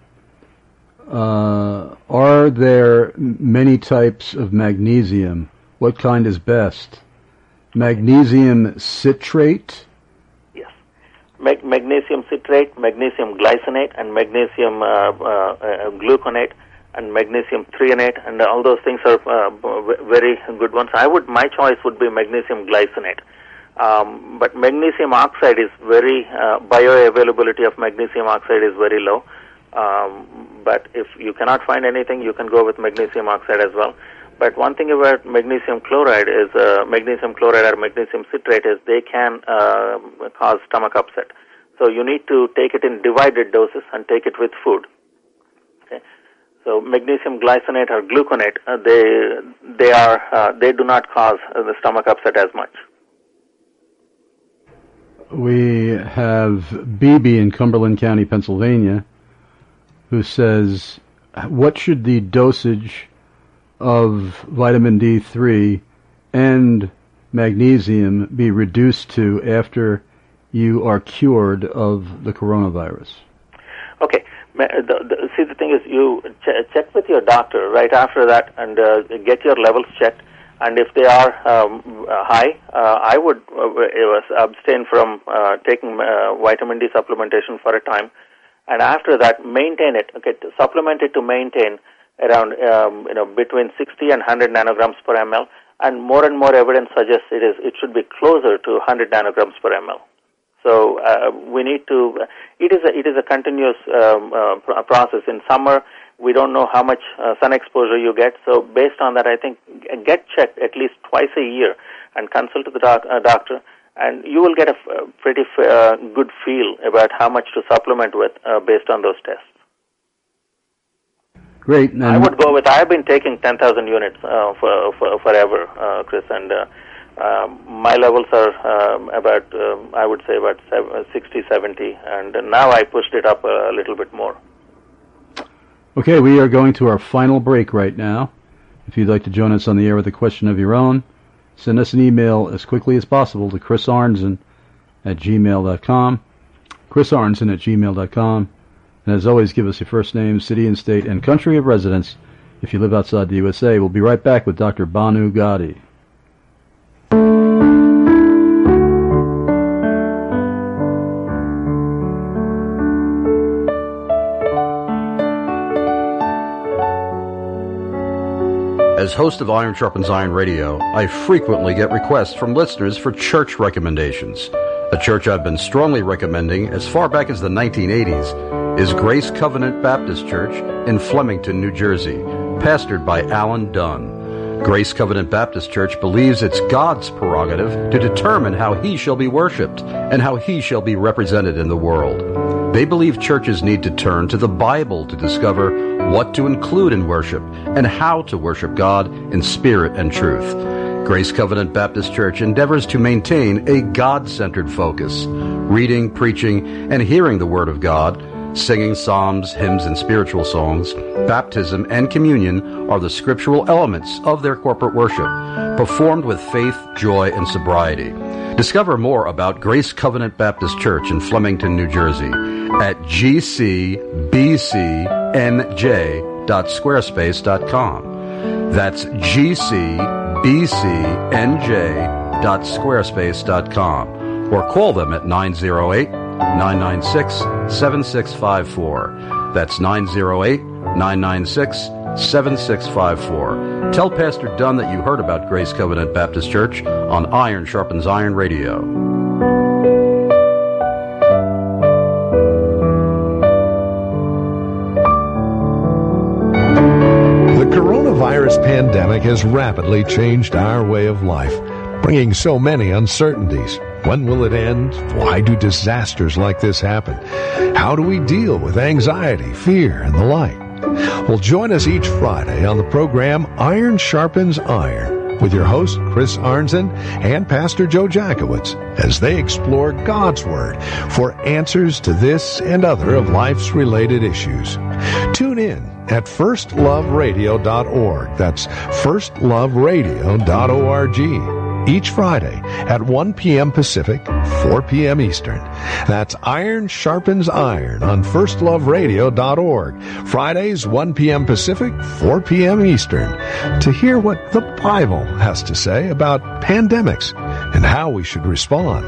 Uh, are there many types of magnesium? What kind is best? Magnesium citrate? Mag- magnesium citrate, magnesium glycinate, and magnesium uh, uh, uh, gluconate, and magnesium threonate, and all those things are uh, very good ones. I would, my choice would be magnesium glycinate. Um, but magnesium oxide is very, uh, bioavailability of magnesium oxide is very low. Um, but if you cannot find anything, you can go with magnesium oxide as well. But one thing about magnesium chloride is, uh, magnesium chloride or magnesium citrate is they can uh, cause stomach upset. So you need to take it in divided doses and take it with food. Okay. So magnesium glycinate or gluconate, uh, they they are uh, they do not cause uh, the stomach upset as much. We have B B in Cumberland County, Pennsylvania, who says, what should the dosage of vitamin D three and magnesium be reduced to after you are cured of the coronavirus? Okay. The, the, see, the thing is, you ch- check with your doctor right after that and uh, get your levels checked. And if they are um, high, uh, I would uh, abstain from uh, taking uh, vitamin D supplementation for a time. And after that, maintain it. Okay, to supplement it to maintain around um, you know between sixty and one hundred nanograms per ml. And more and more evidence suggests it is it should be closer to one hundred nanograms per ml. So uh, we need to. It is a, it is a continuous um, uh, pr- process. In summer, we don't know how much uh, sun exposure you get. So based on that, I think get checked at least twice a year and consult the doc- uh, doctor, and you will get a f- pretty f- uh, good feel about how much to supplement with uh, based on those tests. Great. And I would go with. I have been taking ten thousand units uh, for, for forever, uh, Chris, and. Uh, Uh, my levels are um, about, um, I would say, about sixty, seventy, and now I pushed it up a little bit more. Okay, we are going to our final break right now. If you'd like to join us on the air with a question of your own, send us an email as quickly as possible to Chris Arnzen at gmail dot com, Chris Arnzen at gmail dot com, and as always, give us your first name, city and state, and country of residence if you live outside the U S A. We'll be right back with Doctor Banu Gadi. As host of Iron Sharpens Iron Radio, I frequently get requests from listeners for church recommendations. A church I've been strongly recommending as far back as the nineteen eighties is Grace Covenant Baptist Church in Flemington, New Jersey, pastored by Alan Dunn. Grace Covenant Baptist Church believes it's God's prerogative to determine how He shall be worshipped and how He shall be represented in the world. They believe churches need to turn to the Bible to discover what to include in worship and how to worship God in spirit and truth. Grace Covenant Baptist Church endeavors to maintain a God-centered focus, reading, preaching, and hearing the Word of God. Singing psalms, hymns, and spiritual songs, baptism, and communion are the scriptural elements of their corporate worship, performed with faith, joy, and sobriety. Discover more about Grace Covenant Baptist Church in Flemington, New Jersey at g c b c n j dot squarespace dot com. That's g c b c n j dot squarespace dot com, or call them at nine oh eight, nine nine six, seven six five four. That's nine oh eight, nine nine six, seven six five four. Tell Pastor Dunn that you heard about Grace Covenant Baptist Church on Iron Sharpens Iron Radio. The coronavirus pandemic has rapidly changed our way of life, bringing so many uncertainties. When will it end? Why do disasters like this happen? How do we deal with anxiety, fear, and the like? Well, join us each Friday on the program Iron Sharpens Iron with your host, Chris Arnzen, and Pastor Joe Jackowitz, as they explore God's Word for answers to this and other of life's related issues. Tune in at first love radio dot org. That's first love radio dot org. Each Friday at one p.m. Pacific, four p.m. Eastern. That's Iron Sharpens Iron on first love radio dot org. Fridays, one p.m. Pacific, four p.m. Eastern. To hear what the Bible has to say about pandemics and how we should respond.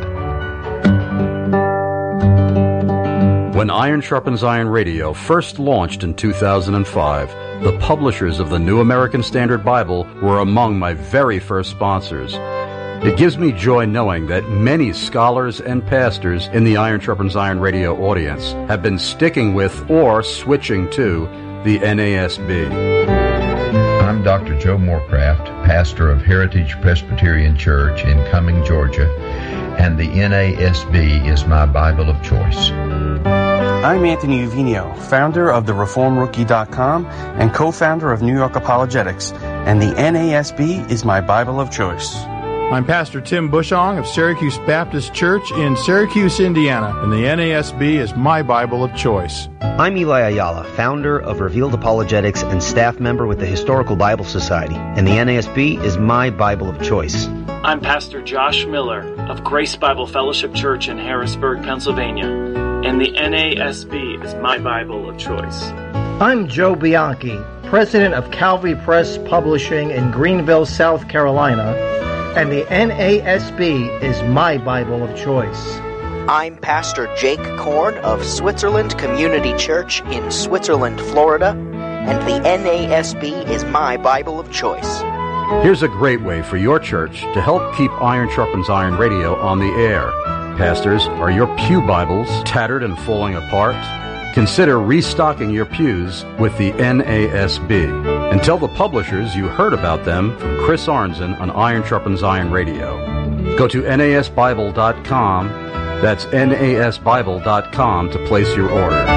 When Iron Sharpens Iron Radio first launched in two thousand five, the publishers of the New American Standard Bible were among my very first sponsors. It gives me joy knowing that many scholars and pastors in the Iron Sharpens Iron Radio audience have been sticking with or switching to the N A S B. I'm Doctor Joe Morecraft, pastor of Heritage Presbyterian Church in Cumming, Georgia, and the N A S B is my Bible of choice. I'm Anthony Uvino, founder of the reform rookie dot com and co-founder of New York Apologetics, and the N A S B is my Bible of choice. I'm Pastor Tim Bushong of Syracuse Baptist Church in Syracuse, Indiana, and the N A S B is my Bible of choice. I'm Eli Ayala, founder of Revealed Apologetics and staff member with the Historical Bible Society, and the N A S B is my Bible of choice. I'm Pastor Josh Miller of Grace Bible Fellowship Church in Harrisburg, Pennsylvania, and the N A S B is my Bible of choice. I'm Joe Bianchi, president of Calvary Press Publishing in Greenville, South Carolina, and the N A S B is my Bible of choice. I'm Pastor Jake Korn of Switzerland Community Church in Switzerland, Florida, and the N A S B is my Bible of choice. Here's a great way for your church to help keep Iron Sharpens Iron Radio on the air. Pastors, are your pew Bibles tattered and falling apart? Consider restocking your pews with the N A S B and tell the publishers you heard about them from Chris Arnzen on Iron Sharpens Iron Radio. Go to N A S Bible dot com, that's N A S Bible dot com to place your order.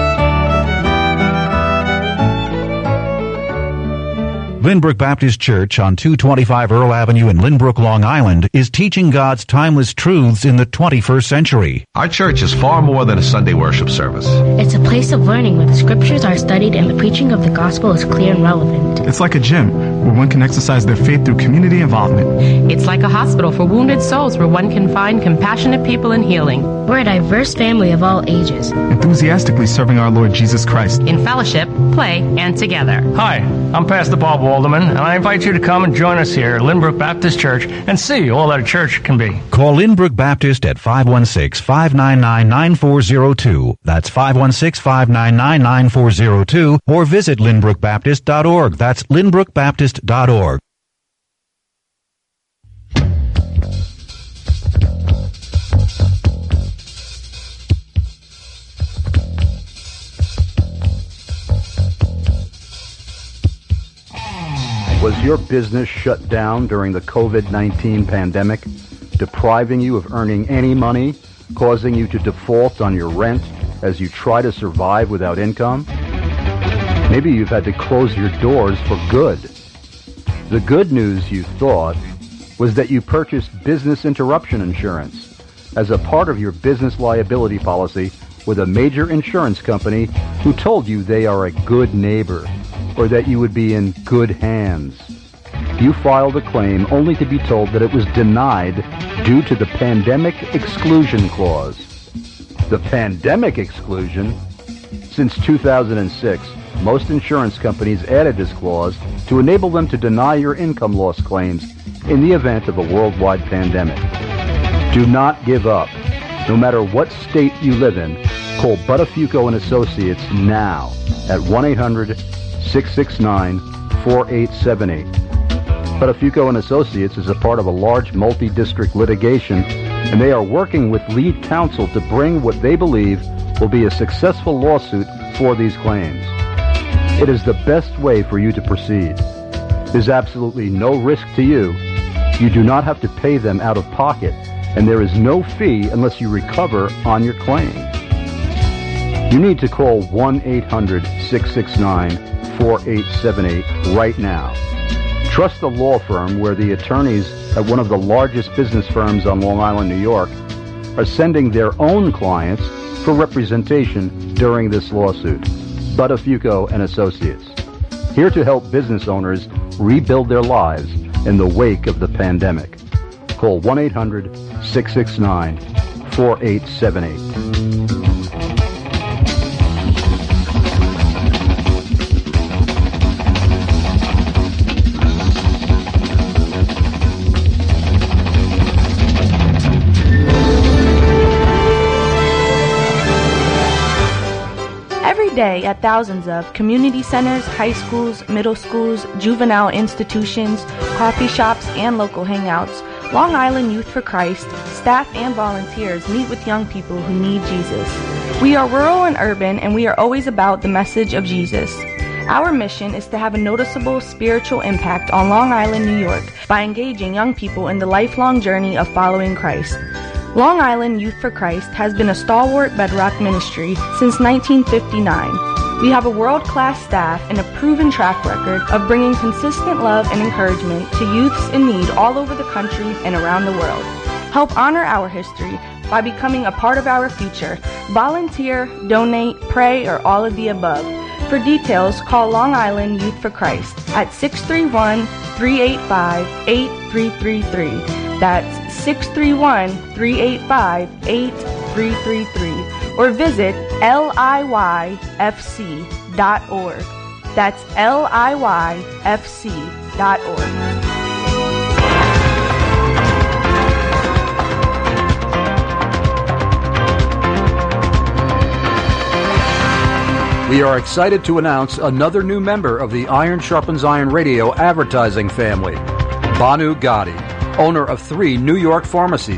Lynbrook Baptist Church on two twenty-five Earl Avenue in Lynbrook, Long Island is teaching God's timeless truths in the twenty-first century. Our church is far more than a Sunday worship service. It's a place of learning where the scriptures are studied and the preaching of the gospel is clear and relevant. It's like a gym where one can exercise their faith through community involvement. It's like a hospital for wounded souls where one can find compassionate people in healing. We're a diverse family of all ages, enthusiastically serving our Lord Jesus Christ in fellowship, play, and together. Hi, I'm Pastor Bob Walderman, and I invite you to come and join us here at Lynbrook Baptist Church and see all that a church can be. Call Lynbrook Baptist at five one six, five nine nine, nine four zero two. That's five one six, five nine nine, nine four zero two, or visit lynbrook baptist dot org. That's lynbrook baptist dot org. Was your business shut down during the covid nineteen pandemic, depriving you of earning any money, causing you to default on your rent as you try to survive without income? Maybe you've had to close your doors for good. The good news, you thought, was that you purchased business interruption insurance as a part of your business liability policy with a major insurance company who told you they are a good neighbor, or that you would be in good hands. You filed a claim only to be told that it was denied due to the Pandemic Exclusion Clause. The Pandemic Exclusion? Since two thousand six, most insurance companies added this clause to enable them to deny your income loss claims in the event of a worldwide pandemic. Do not give up. No matter what state you live in, call Buttafuoco and Associates now at one eight hundred, six six nine, four eight seven eight. Buttafuoco and Associates is a part of a large multi-district litigation, and they are working with lead counsel to bring what they believe will be a successful lawsuit for these claims. It is the best way for you to proceed. There's absolutely no risk to you. You do not have to pay them out of pocket, and there is no fee unless you recover on your claim. You need to call one eight hundred, six six nine, four eight seven eight right now. Trust a law firm where the attorneys at one of the largest business firms on Long Island, New York, are sending their own clients for representation during this lawsuit. Buttafuoco and Associates, here to help business owners rebuild their lives in the wake of the pandemic. Call one eight hundred, six six nine, four eight seven eight. Day at thousands of community centers, high schools, middle schools, juvenile institutions, coffee shops, and local hangouts, Long Island Youth for Christ, staff and volunteers meet with young people who need Jesus. We are rural and urban, and we are always about the message of Jesus. Our mission is to have a noticeable spiritual impact on Long Island, New York, by engaging young people in the lifelong journey of following Christ. Long Island Youth for Christ has been a stalwart bedrock ministry since nineteen fifty-nine. We have a world-class staff and a proven track record of bringing consistent love and encouragement to youths in need all over the country and around the world. Help honor our history by becoming a part of our future. Volunteer, donate, pray, or all of the above. For details, call Long Island Youth for Christ at six three one, three eight five, eight three three three. That's six three one, three eight five, eight three three three. Or visit L I Y F C dot org. That's L I Y F C dot org. We are excited to announce another new member of the Iron Sharpens Iron Radio advertising family, Banu Gotti, owner of three New York pharmacies,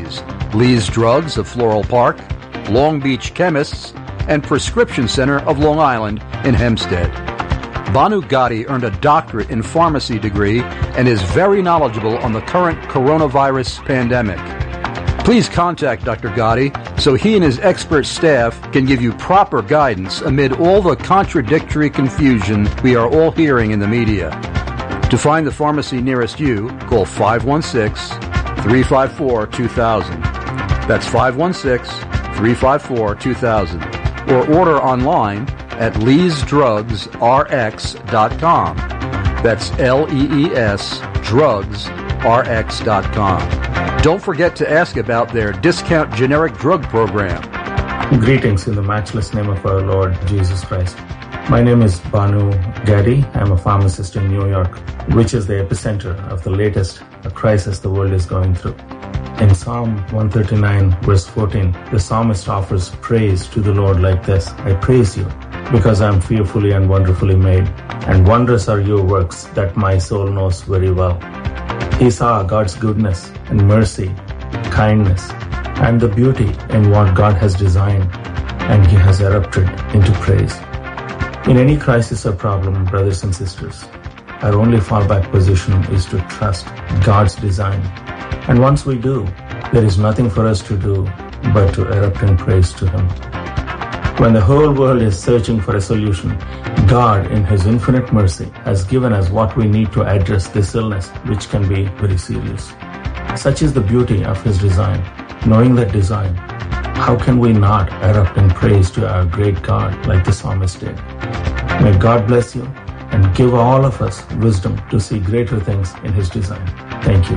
Lee's Drugs of Floral Park, Long Beach Chemists, and Prescription Center of Long Island in Hempstead. Banu Gadi earned a doctorate in pharmacy degree and is very knowledgeable on the current coronavirus pandemic. Please contact Doctor Gadi so he and his expert staff can give you proper guidance amid all the contradictory confusion we are all hearing in the media. To find the pharmacy nearest you, call five one six, three five four, two thousand. That's five one six, three five four, two thousand. Or order online at lees drugs r x dot com. That's L E E S drugs r x dot com. Don't forget to ask about their discount generic drug program. Greetings in the matchless name of our Lord Jesus Christ. My name is Banu Gadi. I'm a pharmacist in New York, which is the epicenter of the latest crisis the world is going through. In Psalm one thirty-nine, verse fourteen, the psalmist offers praise to the Lord like this: I praise you because I am fearfully and wonderfully made, and wondrous are your works that my soul knows very well. He saw God's goodness and mercy, kindness, and the beauty in what God has designed, and he has erupted into praise. In any crisis or problem, brothers and sisters, our only fallback position is to trust God's design. And once we do, there is nothing for us to do but to erupt in praise to him. When the whole world is searching for a solution, God, in his infinite mercy, has given us what we need to address this illness, which can be very serious. Such is the beauty of his design. Knowing that design, how can we not erupt in praise to our great God like the psalmist did? May God bless you and give all of us wisdom to see greater things in his design. Thank you.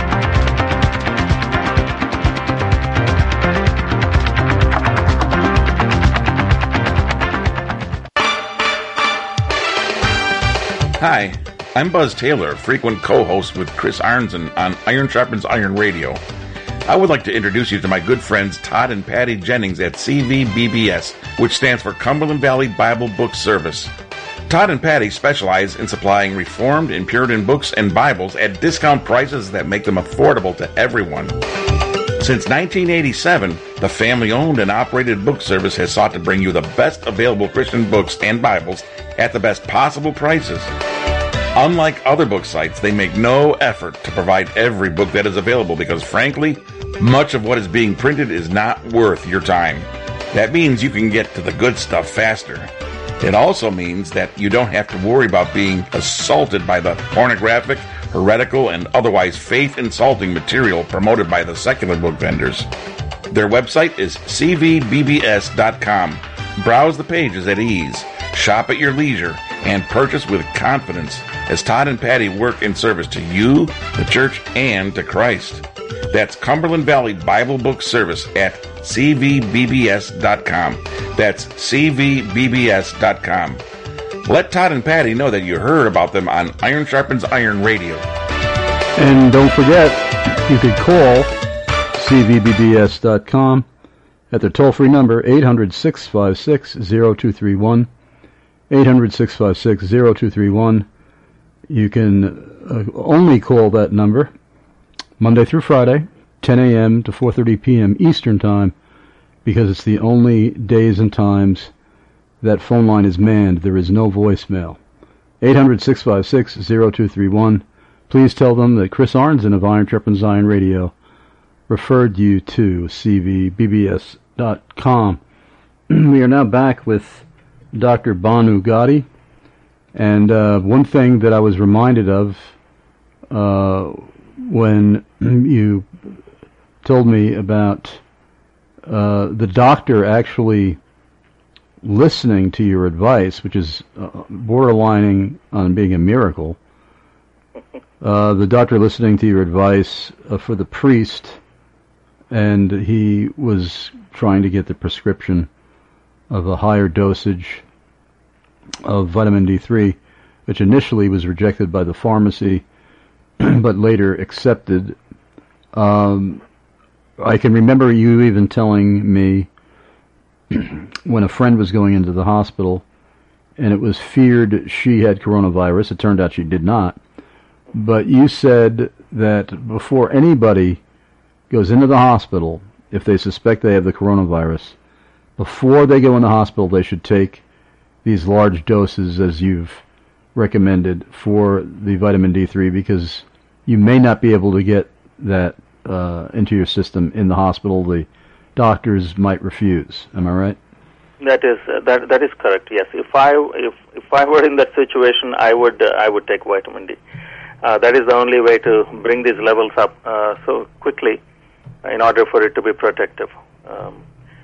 Hi, I'm Buzz Taylor, frequent co-host with Chris Arnzen on Iron Sharpens Iron Radio. I would like to introduce you to my good friends Todd and Patty Jennings at C V B B S, which stands for Cumberland Valley Bible Book Service. Todd and Patty specialize in supplying Reformed and Puritan books and Bibles at discount prices that make them affordable to everyone. Since nineteen eighty-seven, the family-owned and operated book service has sought to bring you the best available Christian books and Bibles at the best possible prices. Unlike other book sites, they make no effort to provide every book that is available because, frankly, much of what is being printed is not worth your time. That means you can get to the good stuff faster. It also means that you don't have to worry about being assaulted by the pornographic, heretical, and otherwise faith-insulting material promoted by the secular book vendors. Their website is c v b b s dot com. Browse the pages at ease, shop at your leisure, and purchase with confidence as Todd and Patty work in service to you, the church, and to Christ. That's Cumberland Valley Bible Book Service at c v b b s dot com. That's c v b b s dot com. Let Todd and Patty know that you heard about them on Iron Sharpens Iron Radio. And don't forget, you could call c v b b s dot com at the toll-free number eight hundred, six five six, zero two three one. eight hundred, six five six, zero two three one. You can uh, only call that number Monday through Friday, ten a.m. to four thirty p.m. Eastern Time, because it's the only days and times that phone line is manned. There is no voicemail. eight hundred, six five six, zero two three one. Please tell them that Chris Arnzen of Iron Sharpens Iron Radio referred you to c v b b s dot com. We are now back with Doctor Banu Gadi, and uh, one thing that I was reminded of uh, when you told me about uh, the doctor actually listening to your advice, which is uh, borderlining on being a miracle, uh, the doctor listening to your advice uh, for the priest, and he was trying to get the prescription of a higher dosage of vitamin D three, which initially was rejected by the pharmacy, but later accepted. Um, I can remember you even telling me when a friend was going into the hospital, and it was feared she had coronavirus. It turned out she did not. But you said that before anybody goes into the hospital, if they suspect they have the coronavirus, before they go in the hospital, they should take these large doses, as you've recommended, for the vitamin D three, because you may not be able to get that uh, into your system in the hospital. The doctors might refuse. Am I right? That is uh, that that is correct. Yes. If I if if I were in that situation, I would uh, I would take vitamin D. Uh, that is the only way to bring these levels up uh, so quickly, in order for it to be protective. Um,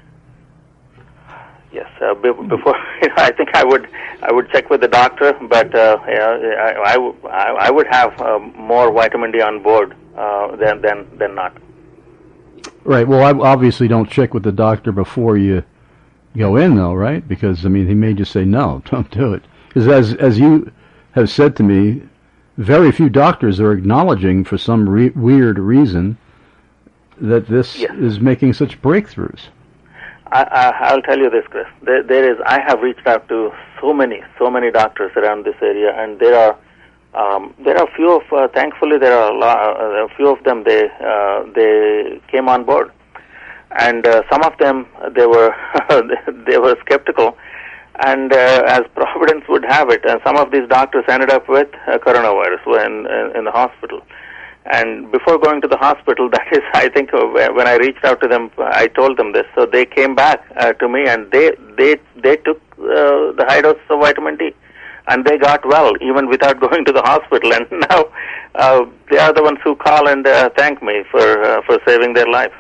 yes. Uh, be, before I think I would I would check with the doctor, but uh, yeah, I, I, w- I, I would have uh, more vitamin D on board uh, than than than not. Right. Well, I obviously don't check with the doctor before you go in, though, right? Because I mean, he may just say no, don't do it. Because as as you have said to me, very few doctors are acknowledging, for some re- weird reason, that this yes. is making such breakthroughs. I, I, I'll tell you this, Chris. There, there is. I have reached out to so many, so many doctors around this area, and there are, um, there are few of. Uh, thankfully, there are a, lot, uh, a few of them. They, uh, they came on board, and uh, some of them they were, they were skeptical. And uh, as Providence would have it, uh, some of these doctors ended up with uh, coronavirus in, in, in the hospital. And before going to the hospital, that is, I think, uh, when I reached out to them, I told them this. So they came back uh, to me, and they they they took uh, the high dose of vitamin D, and they got well even without going to the hospital. And now uh, they are the ones who call and uh, thank me for uh, for saving their lives.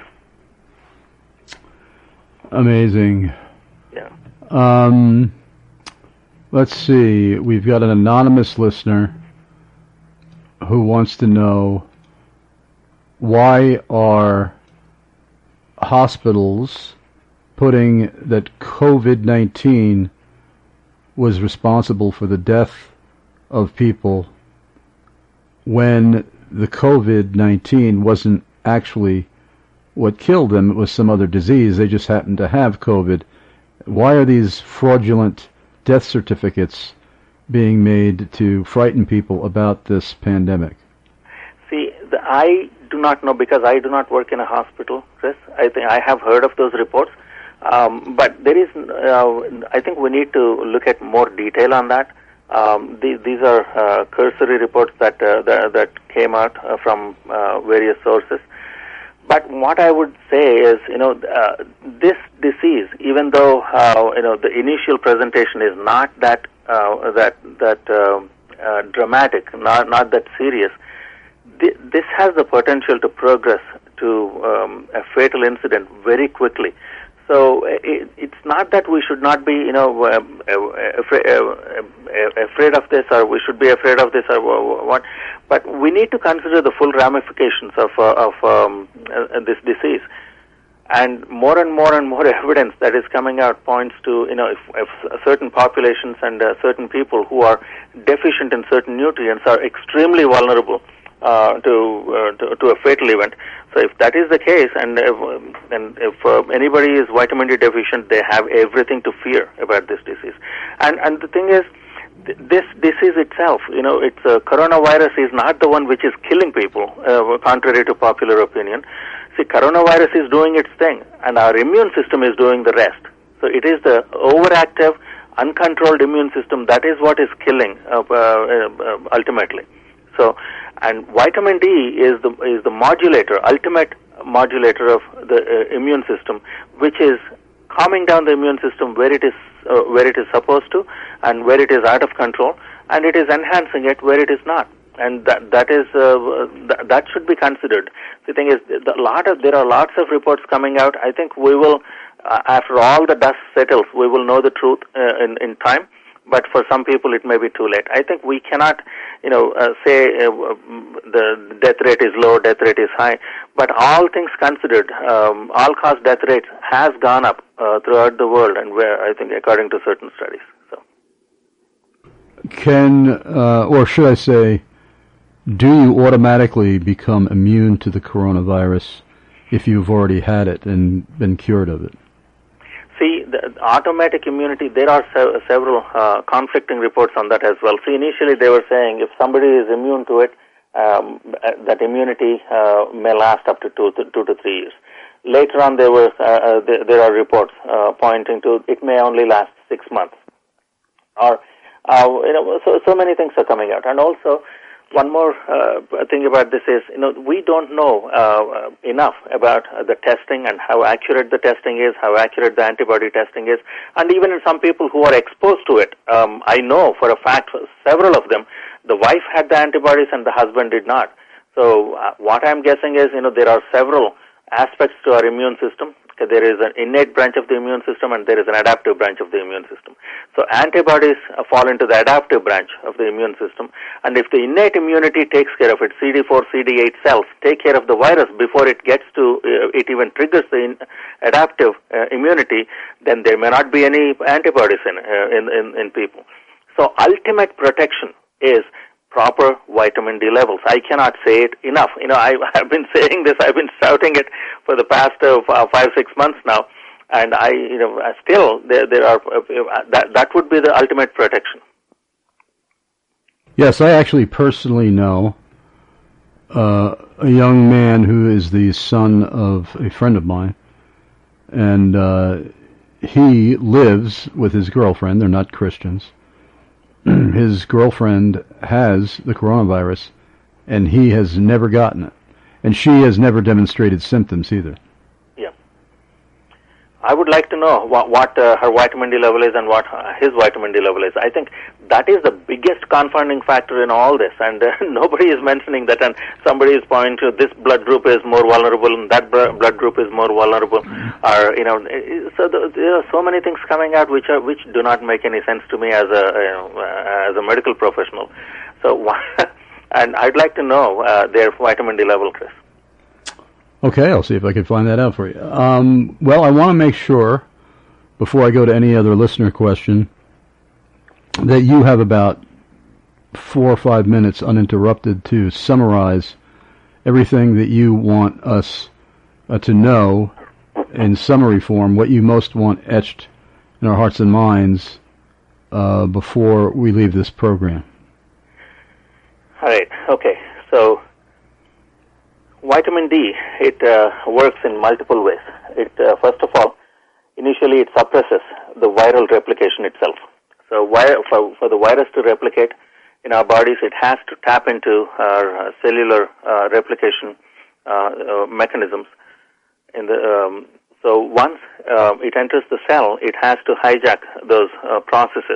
Amazing. Yeah. Um, let's see. We've got an anonymous listener who wants to know, why are hospitals putting that COVID nineteen was responsible for the death of people when the COVID nineteen wasn't actually what killed them? It was some other disease. They just happened to have COVID. Why are these fraudulent death certificates being made to frighten people about this pandemic? See, the, I do not know, because I do not work in a hospital, Chris. I think I have heard of those reports, um, but there is. Uh, I think we need to look at more detail on that. Um, these, these are uh, cursory reports that uh, that, that came out uh, from uh, various sources. But what I would say is, you know, uh, this disease, even though uh, you know the initial presentation is not that uh, that that uh, uh, dramatic, not not that serious, th- this has the potential to progress to um, a fatal incident very quickly. So it, it's not that we should not be, you know, uh, afraid, uh, afraid of this, or we should be afraid of this, or what. But we need to consider the full ramifications of uh, of um, uh, this disease. And more and more and more evidence that is coming out points to, you know, if, if certain populations and uh, certain people who are deficient in certain nutrients are extremely vulnerable uh, to, uh, to to a fatal event. So if that is the case, and if, and if uh, anybody is vitamin D deficient, they have everything to fear about this disease. And and the thing is, th- this disease itself, you know, it's uh, coronavirus is not the one which is killing people, uh, contrary to popular opinion. See, coronavirus is doing its thing, and our immune system is doing the rest. So it is the overactive, uncontrolled immune system that is what is killing uh, uh, uh, ultimately. So, and vitamin D is the is the modulator, ultimate modulator of the uh, immune system, which is calming down the immune system where it is uh, where it is supposed to, and where it is out of control, and it is enhancing it where it is not. And that that is uh, th- that should be considered. The thing is, the lot of there are lots of reports coming out. I think we will, uh, after all the dust settles, we will know the truth uh, in in time. But for some people, it may be too late. I think we cannot, you know, uh, say uh, the death rate is low, death rate is high. But all things considered, um, all-cause death rate has gone up uh, throughout the world, and where I think according to certain studies. So, can uh, or should I say, do you automatically become immune to the coronavirus if you've already had it and been cured of it? See, the automatic immunity, there are se- several uh, conflicting reports on that as well. See, initially they were saying if somebody is immune to it, um, that immunity uh, may last up to two, two to three years. Later on, there were uh, there, there are reports uh, pointing to it may only last six months. Or uh, you know, so so many things are coming out, and also. One more uh, thing about this is, you know, we don't know uh, enough about uh, the testing and how accurate the testing is, how accurate the antibody testing is, and even in some people who are exposed to it, um, I know for a fact, several of them, the wife had the antibodies and the husband did not. So uh, what I'm guessing is, you know, there are several aspects to our immune system. There is an innate branch of the immune system and there is an adaptive branch of the immune system. So antibodies uh, fall into the adaptive branch of the immune system. And if the innate immunity takes care of it, C D four, C D eight cells take care of the virus before it gets to, uh, it even triggers the in, adaptive uh, immunity, then there may not be any antibodies in, uh, in, in, in people. So ultimate protection is proper vitamin D levels. I cannot say it enough. You know, I have been saying this, I've been shouting it for the past uh, five, six months now, and I, you know, still there, there are uh, that that would be the ultimate protection. Yes, I actually personally know uh, a young man who is the son of a friend of mine, and uh, he lives with his girlfriend. They're not Christians. His girlfriend has the coronavirus, and he has never gotten it. And she has never demonstrated symptoms either. Yeah. I would like to know what, what uh, her vitamin D level is and what uh, his vitamin D level is. I think that is the biggest confounding factor in all this, and uh, nobody is mentioning that, and somebody is pointing to this blood group is more vulnerable and that blood group is more vulnerable. Or, you know, so the, there are so many things coming out which are which do not make any sense to me as a you know, uh, as a medical professional. So, and I'd like to know uh, their vitamin D level, Chris. Okay, I'll see if I can find that out for you. Um, well, I want to make sure, before I go to any other listener question, that you have about four or five minutes uninterrupted to summarize everything that you want us uh, to know in summary form, what you most want etched in our hearts and minds uh, before we leave this program. All right, okay, so vitamin D, it uh, works in multiple ways. It uh, first of all, initially it suppresses the viral replication itself. So for, for the virus to replicate in our bodies, it has to tap into our uh, cellular uh, replication uh, uh, mechanisms. In the, um, so once uh, it enters the cell, it has to hijack those uh, processes.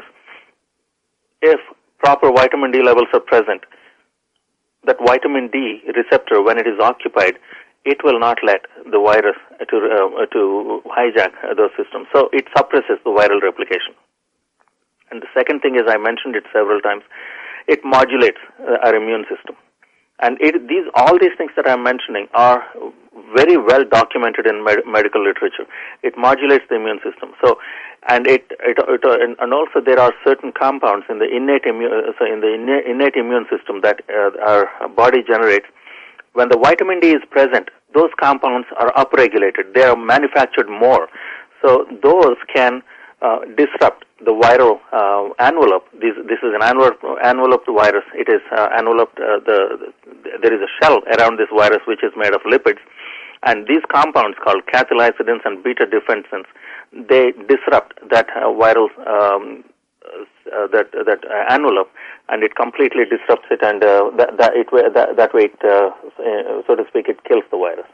If proper vitamin D levels are present, that vitamin D receptor, when it is occupied, it will not let the virus to uh, to hijack those systems. So it suppresses the viral replication. And the second thing is, I mentioned it several times, it modulates uh, our immune system. And it, these all these things that I'm mentioning are very well documented in med- medical literature. It modulates the immune system. So, and it, it, it and also there are certain compounds in the innate immune so in the innate, innate immune system that uh, our body generates. When the vitamin D is present, those compounds are upregulated. They are manufactured more. So those can uh, disrupt the viral uh, envelope. This, this is an envelope, enveloped virus. It is uh, enveloped. Uh, the, the there is a shell around this virus which is made of lipids, and these compounds called cathelicidins and beta defensins, they disrupt that uh, viral um, uh, that that uh, envelope, and it completely disrupts it, and uh, that that, it, that that way, it, uh, so to speak, it kills the virus.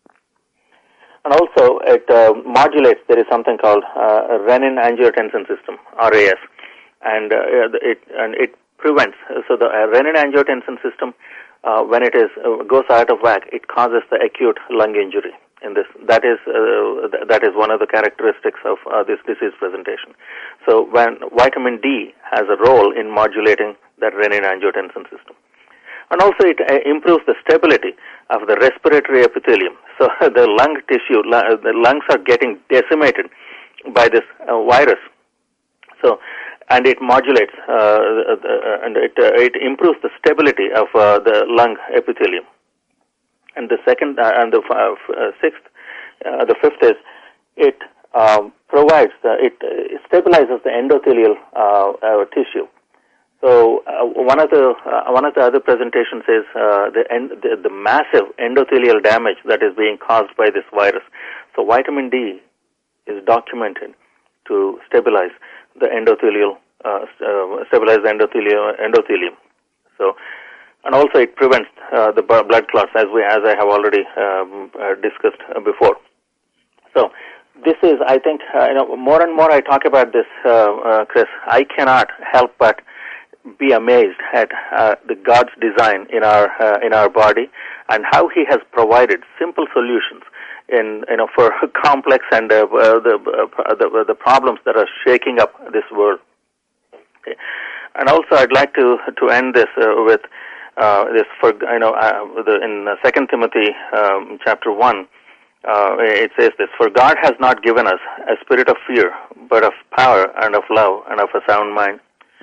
And also, it uh, modulates. There is something called uh, renin-angiotensin system, R A S, and uh, it and it prevents. So the uh, renin-angiotensin system, uh, when it is uh, goes out of whack, it causes the acute lung injury. In this, that is uh, th- that is one of the characteristics of uh, this disease presentation. So when vitamin D has a role in modulating that renin-angiotensin system. And also it uh, improves the stability of the respiratory epithelium. So the lung tissue, l- the lungs are getting decimated by this uh, virus. So, and it modulates, uh, uh, and it, uh, it improves the stability of uh, the lung epithelium. And the second, uh, and the uh, sixth, uh, the fifth is, it um, provides, the, it uh, stabilizes the endothelial uh, uh, tissue. So uh, one of the uh, one of the other presentations is uh, the, end, the the massive endothelial damage that is being caused by this virus. So vitamin D is documented to stabilize the endothelial uh, uh, stabilize the endothelium endothelium. So and also it prevents uh, the blood clots, as we as I have already um, uh, discussed uh, before. So this is, I think, uh, you know, more and more I talk about this, uh, uh, Chris. I cannot help but be amazed at uh, the God's design in our uh, in our body and how He has provided simple solutions in you know for complex and uh, uh, the, uh, the the problems that are shaking up this world. Okay. And also, I'd like to to end this uh, with uh, this for you know uh, the, in Second Timothy um, chapter one. Uh, it says this: "For God has not given us a spirit of fear, but of power and of love and of a sound mind."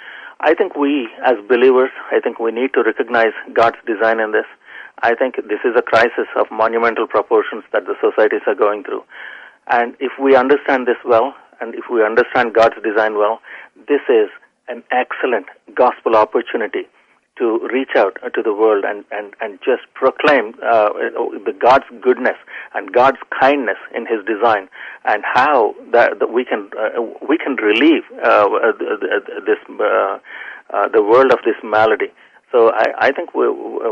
I think we, as believers, I think we need to recognize God's design in this. I think this is a crisis of monumental proportions that the societies are going through. And if we understand this well, and if we understand God's design well, this is an excellent gospel opportunity to reach out to the world and, and, and just proclaim uh, the God's goodness and God's kindness in His design, and how that, that we can uh, we can relieve uh, this uh, uh, the world of this malady. So I, I think we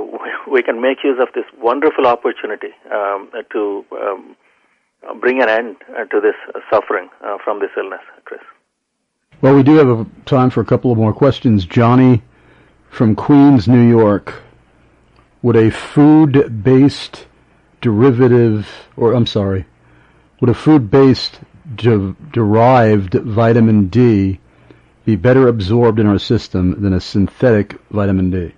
we can make use of this wonderful opportunity um, to um, bring an end to this suffering uh, from this illness, Chris. Well, we do have a time for a couple of more questions. Johnny from Queens, New York. Would a food-based derivative, or I'm sorry, would a food-based de- derived vitamin D be better absorbed in our system than a synthetic vitamin D?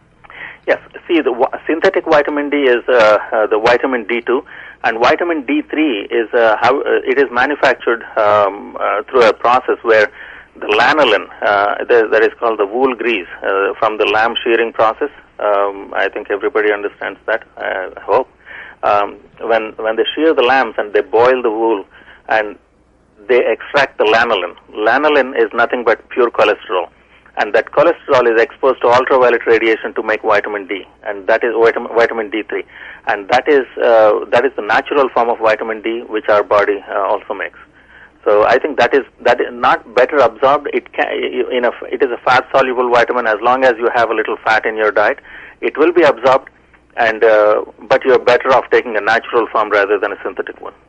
Yes. See, the w- synthetic vitamin D is uh, uh, the vitamin D two, and vitamin D three is uh, how uh, it is manufactured um, uh, through a process where the lanolin, uh, that is called the wool grease, uh, from the lamb shearing process. Um, I think everybody understands that, I hope. Um, when when they shear the lambs and they boil the wool and they extract the lanolin. Lanolin is nothing but pure cholesterol, and that cholesterol is exposed to ultraviolet radiation to make vitamin D, and that is vitamin, vitamin D three, and that is uh, that is the natural form of vitamin D which our body uh, also makes. So I think that is that is not better absorbed. It can, in a, it is a fat-soluble vitamin. As long as you have a little fat in your diet, it will be absorbed, and uh, but you're better off taking a natural form rather than a synthetic one.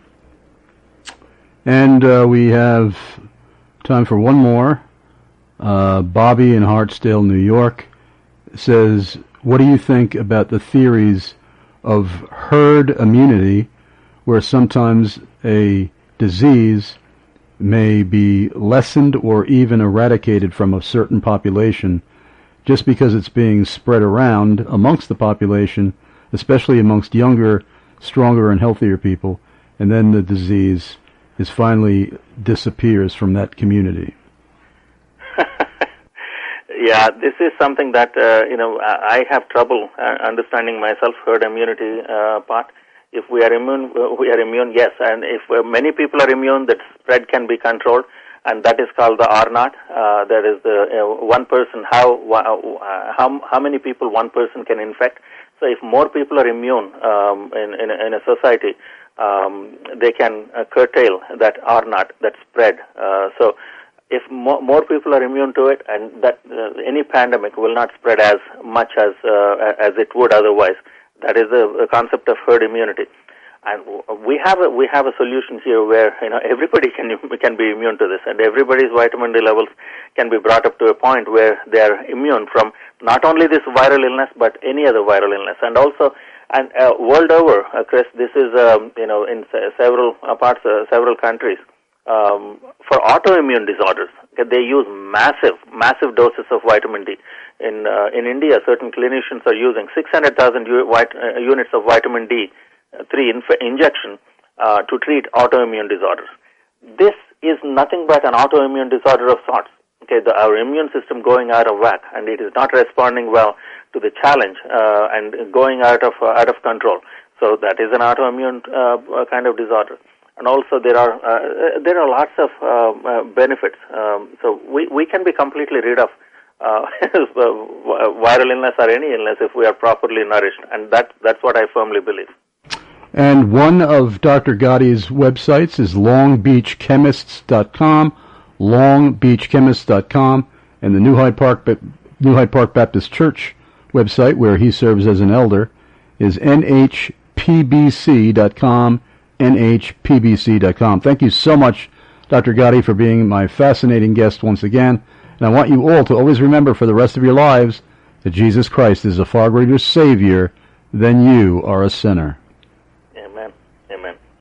And uh, we have time for one more. Uh, Bobby in Hartsdale, New York, says, what do you think about the theories of herd immunity, where sometimes a disease may be lessened or even eradicated from a certain population just because it's being spread around amongst the population, especially amongst younger, stronger, and healthier people, and then the disease is finally disappears from that community? Yeah, this is something that, uh, you know, I have trouble uh, understanding myself, herd immunity uh, part. If we are immune, we are immune, yes. And if uh, many people are immune, that spread can be controlled, and that is called the R naught. Uh, that is the uh, one person, how, uh, how how many people one person can infect. So if more people are immune um, in, in, in a society, um, they can uh, curtail that R naught, that spread. Uh, so if more, more people are immune to it, and that uh, any pandemic will not spread as much as uh, as it would otherwise. That is the concept of herd immunity, and we have a, we have a solution here where you know everybody can can be immune to this, and everybody's vitamin D levels can be brought up to a point where they are immune from not only this viral illness but any other viral illness. And also, and uh, world over, uh, Chris, this is um, you know in se- several uh, parts, uh, several countries um, for autoimmune disorders. They use massive, massive doses of vitamin D. In uh, in India, certain clinicians are using six hundred thousand u- vit- uh, units of vitamin D three inf- injection uh, to treat autoimmune disorders. This is nothing but an autoimmune disorder of sorts. Okay, the, our immune system going out of whack, and it is not responding well to the challenge uh, and going out of uh, out of control. So that is an autoimmune uh, kind of disorder. And also there are uh, there are lots of uh, uh, benefits. Um, so we, we can be completely rid of uh, viral illness or any illness if we are properly nourished, and that that's what I firmly believe. And one of Doctor Gotti's websites is long beach chemists dot com, long beach chemists dot com, and the New Hyde Park New Hyde Park Baptist Church website, where he serves as an elder, is N H P B C dot com, N H P B C dot com. Thank you so much, Doctor Gotti, for being my fascinating guest once again. And I want you all to always remember for the rest of your lives that Jesus Christ is a far greater Savior than you are a sinner.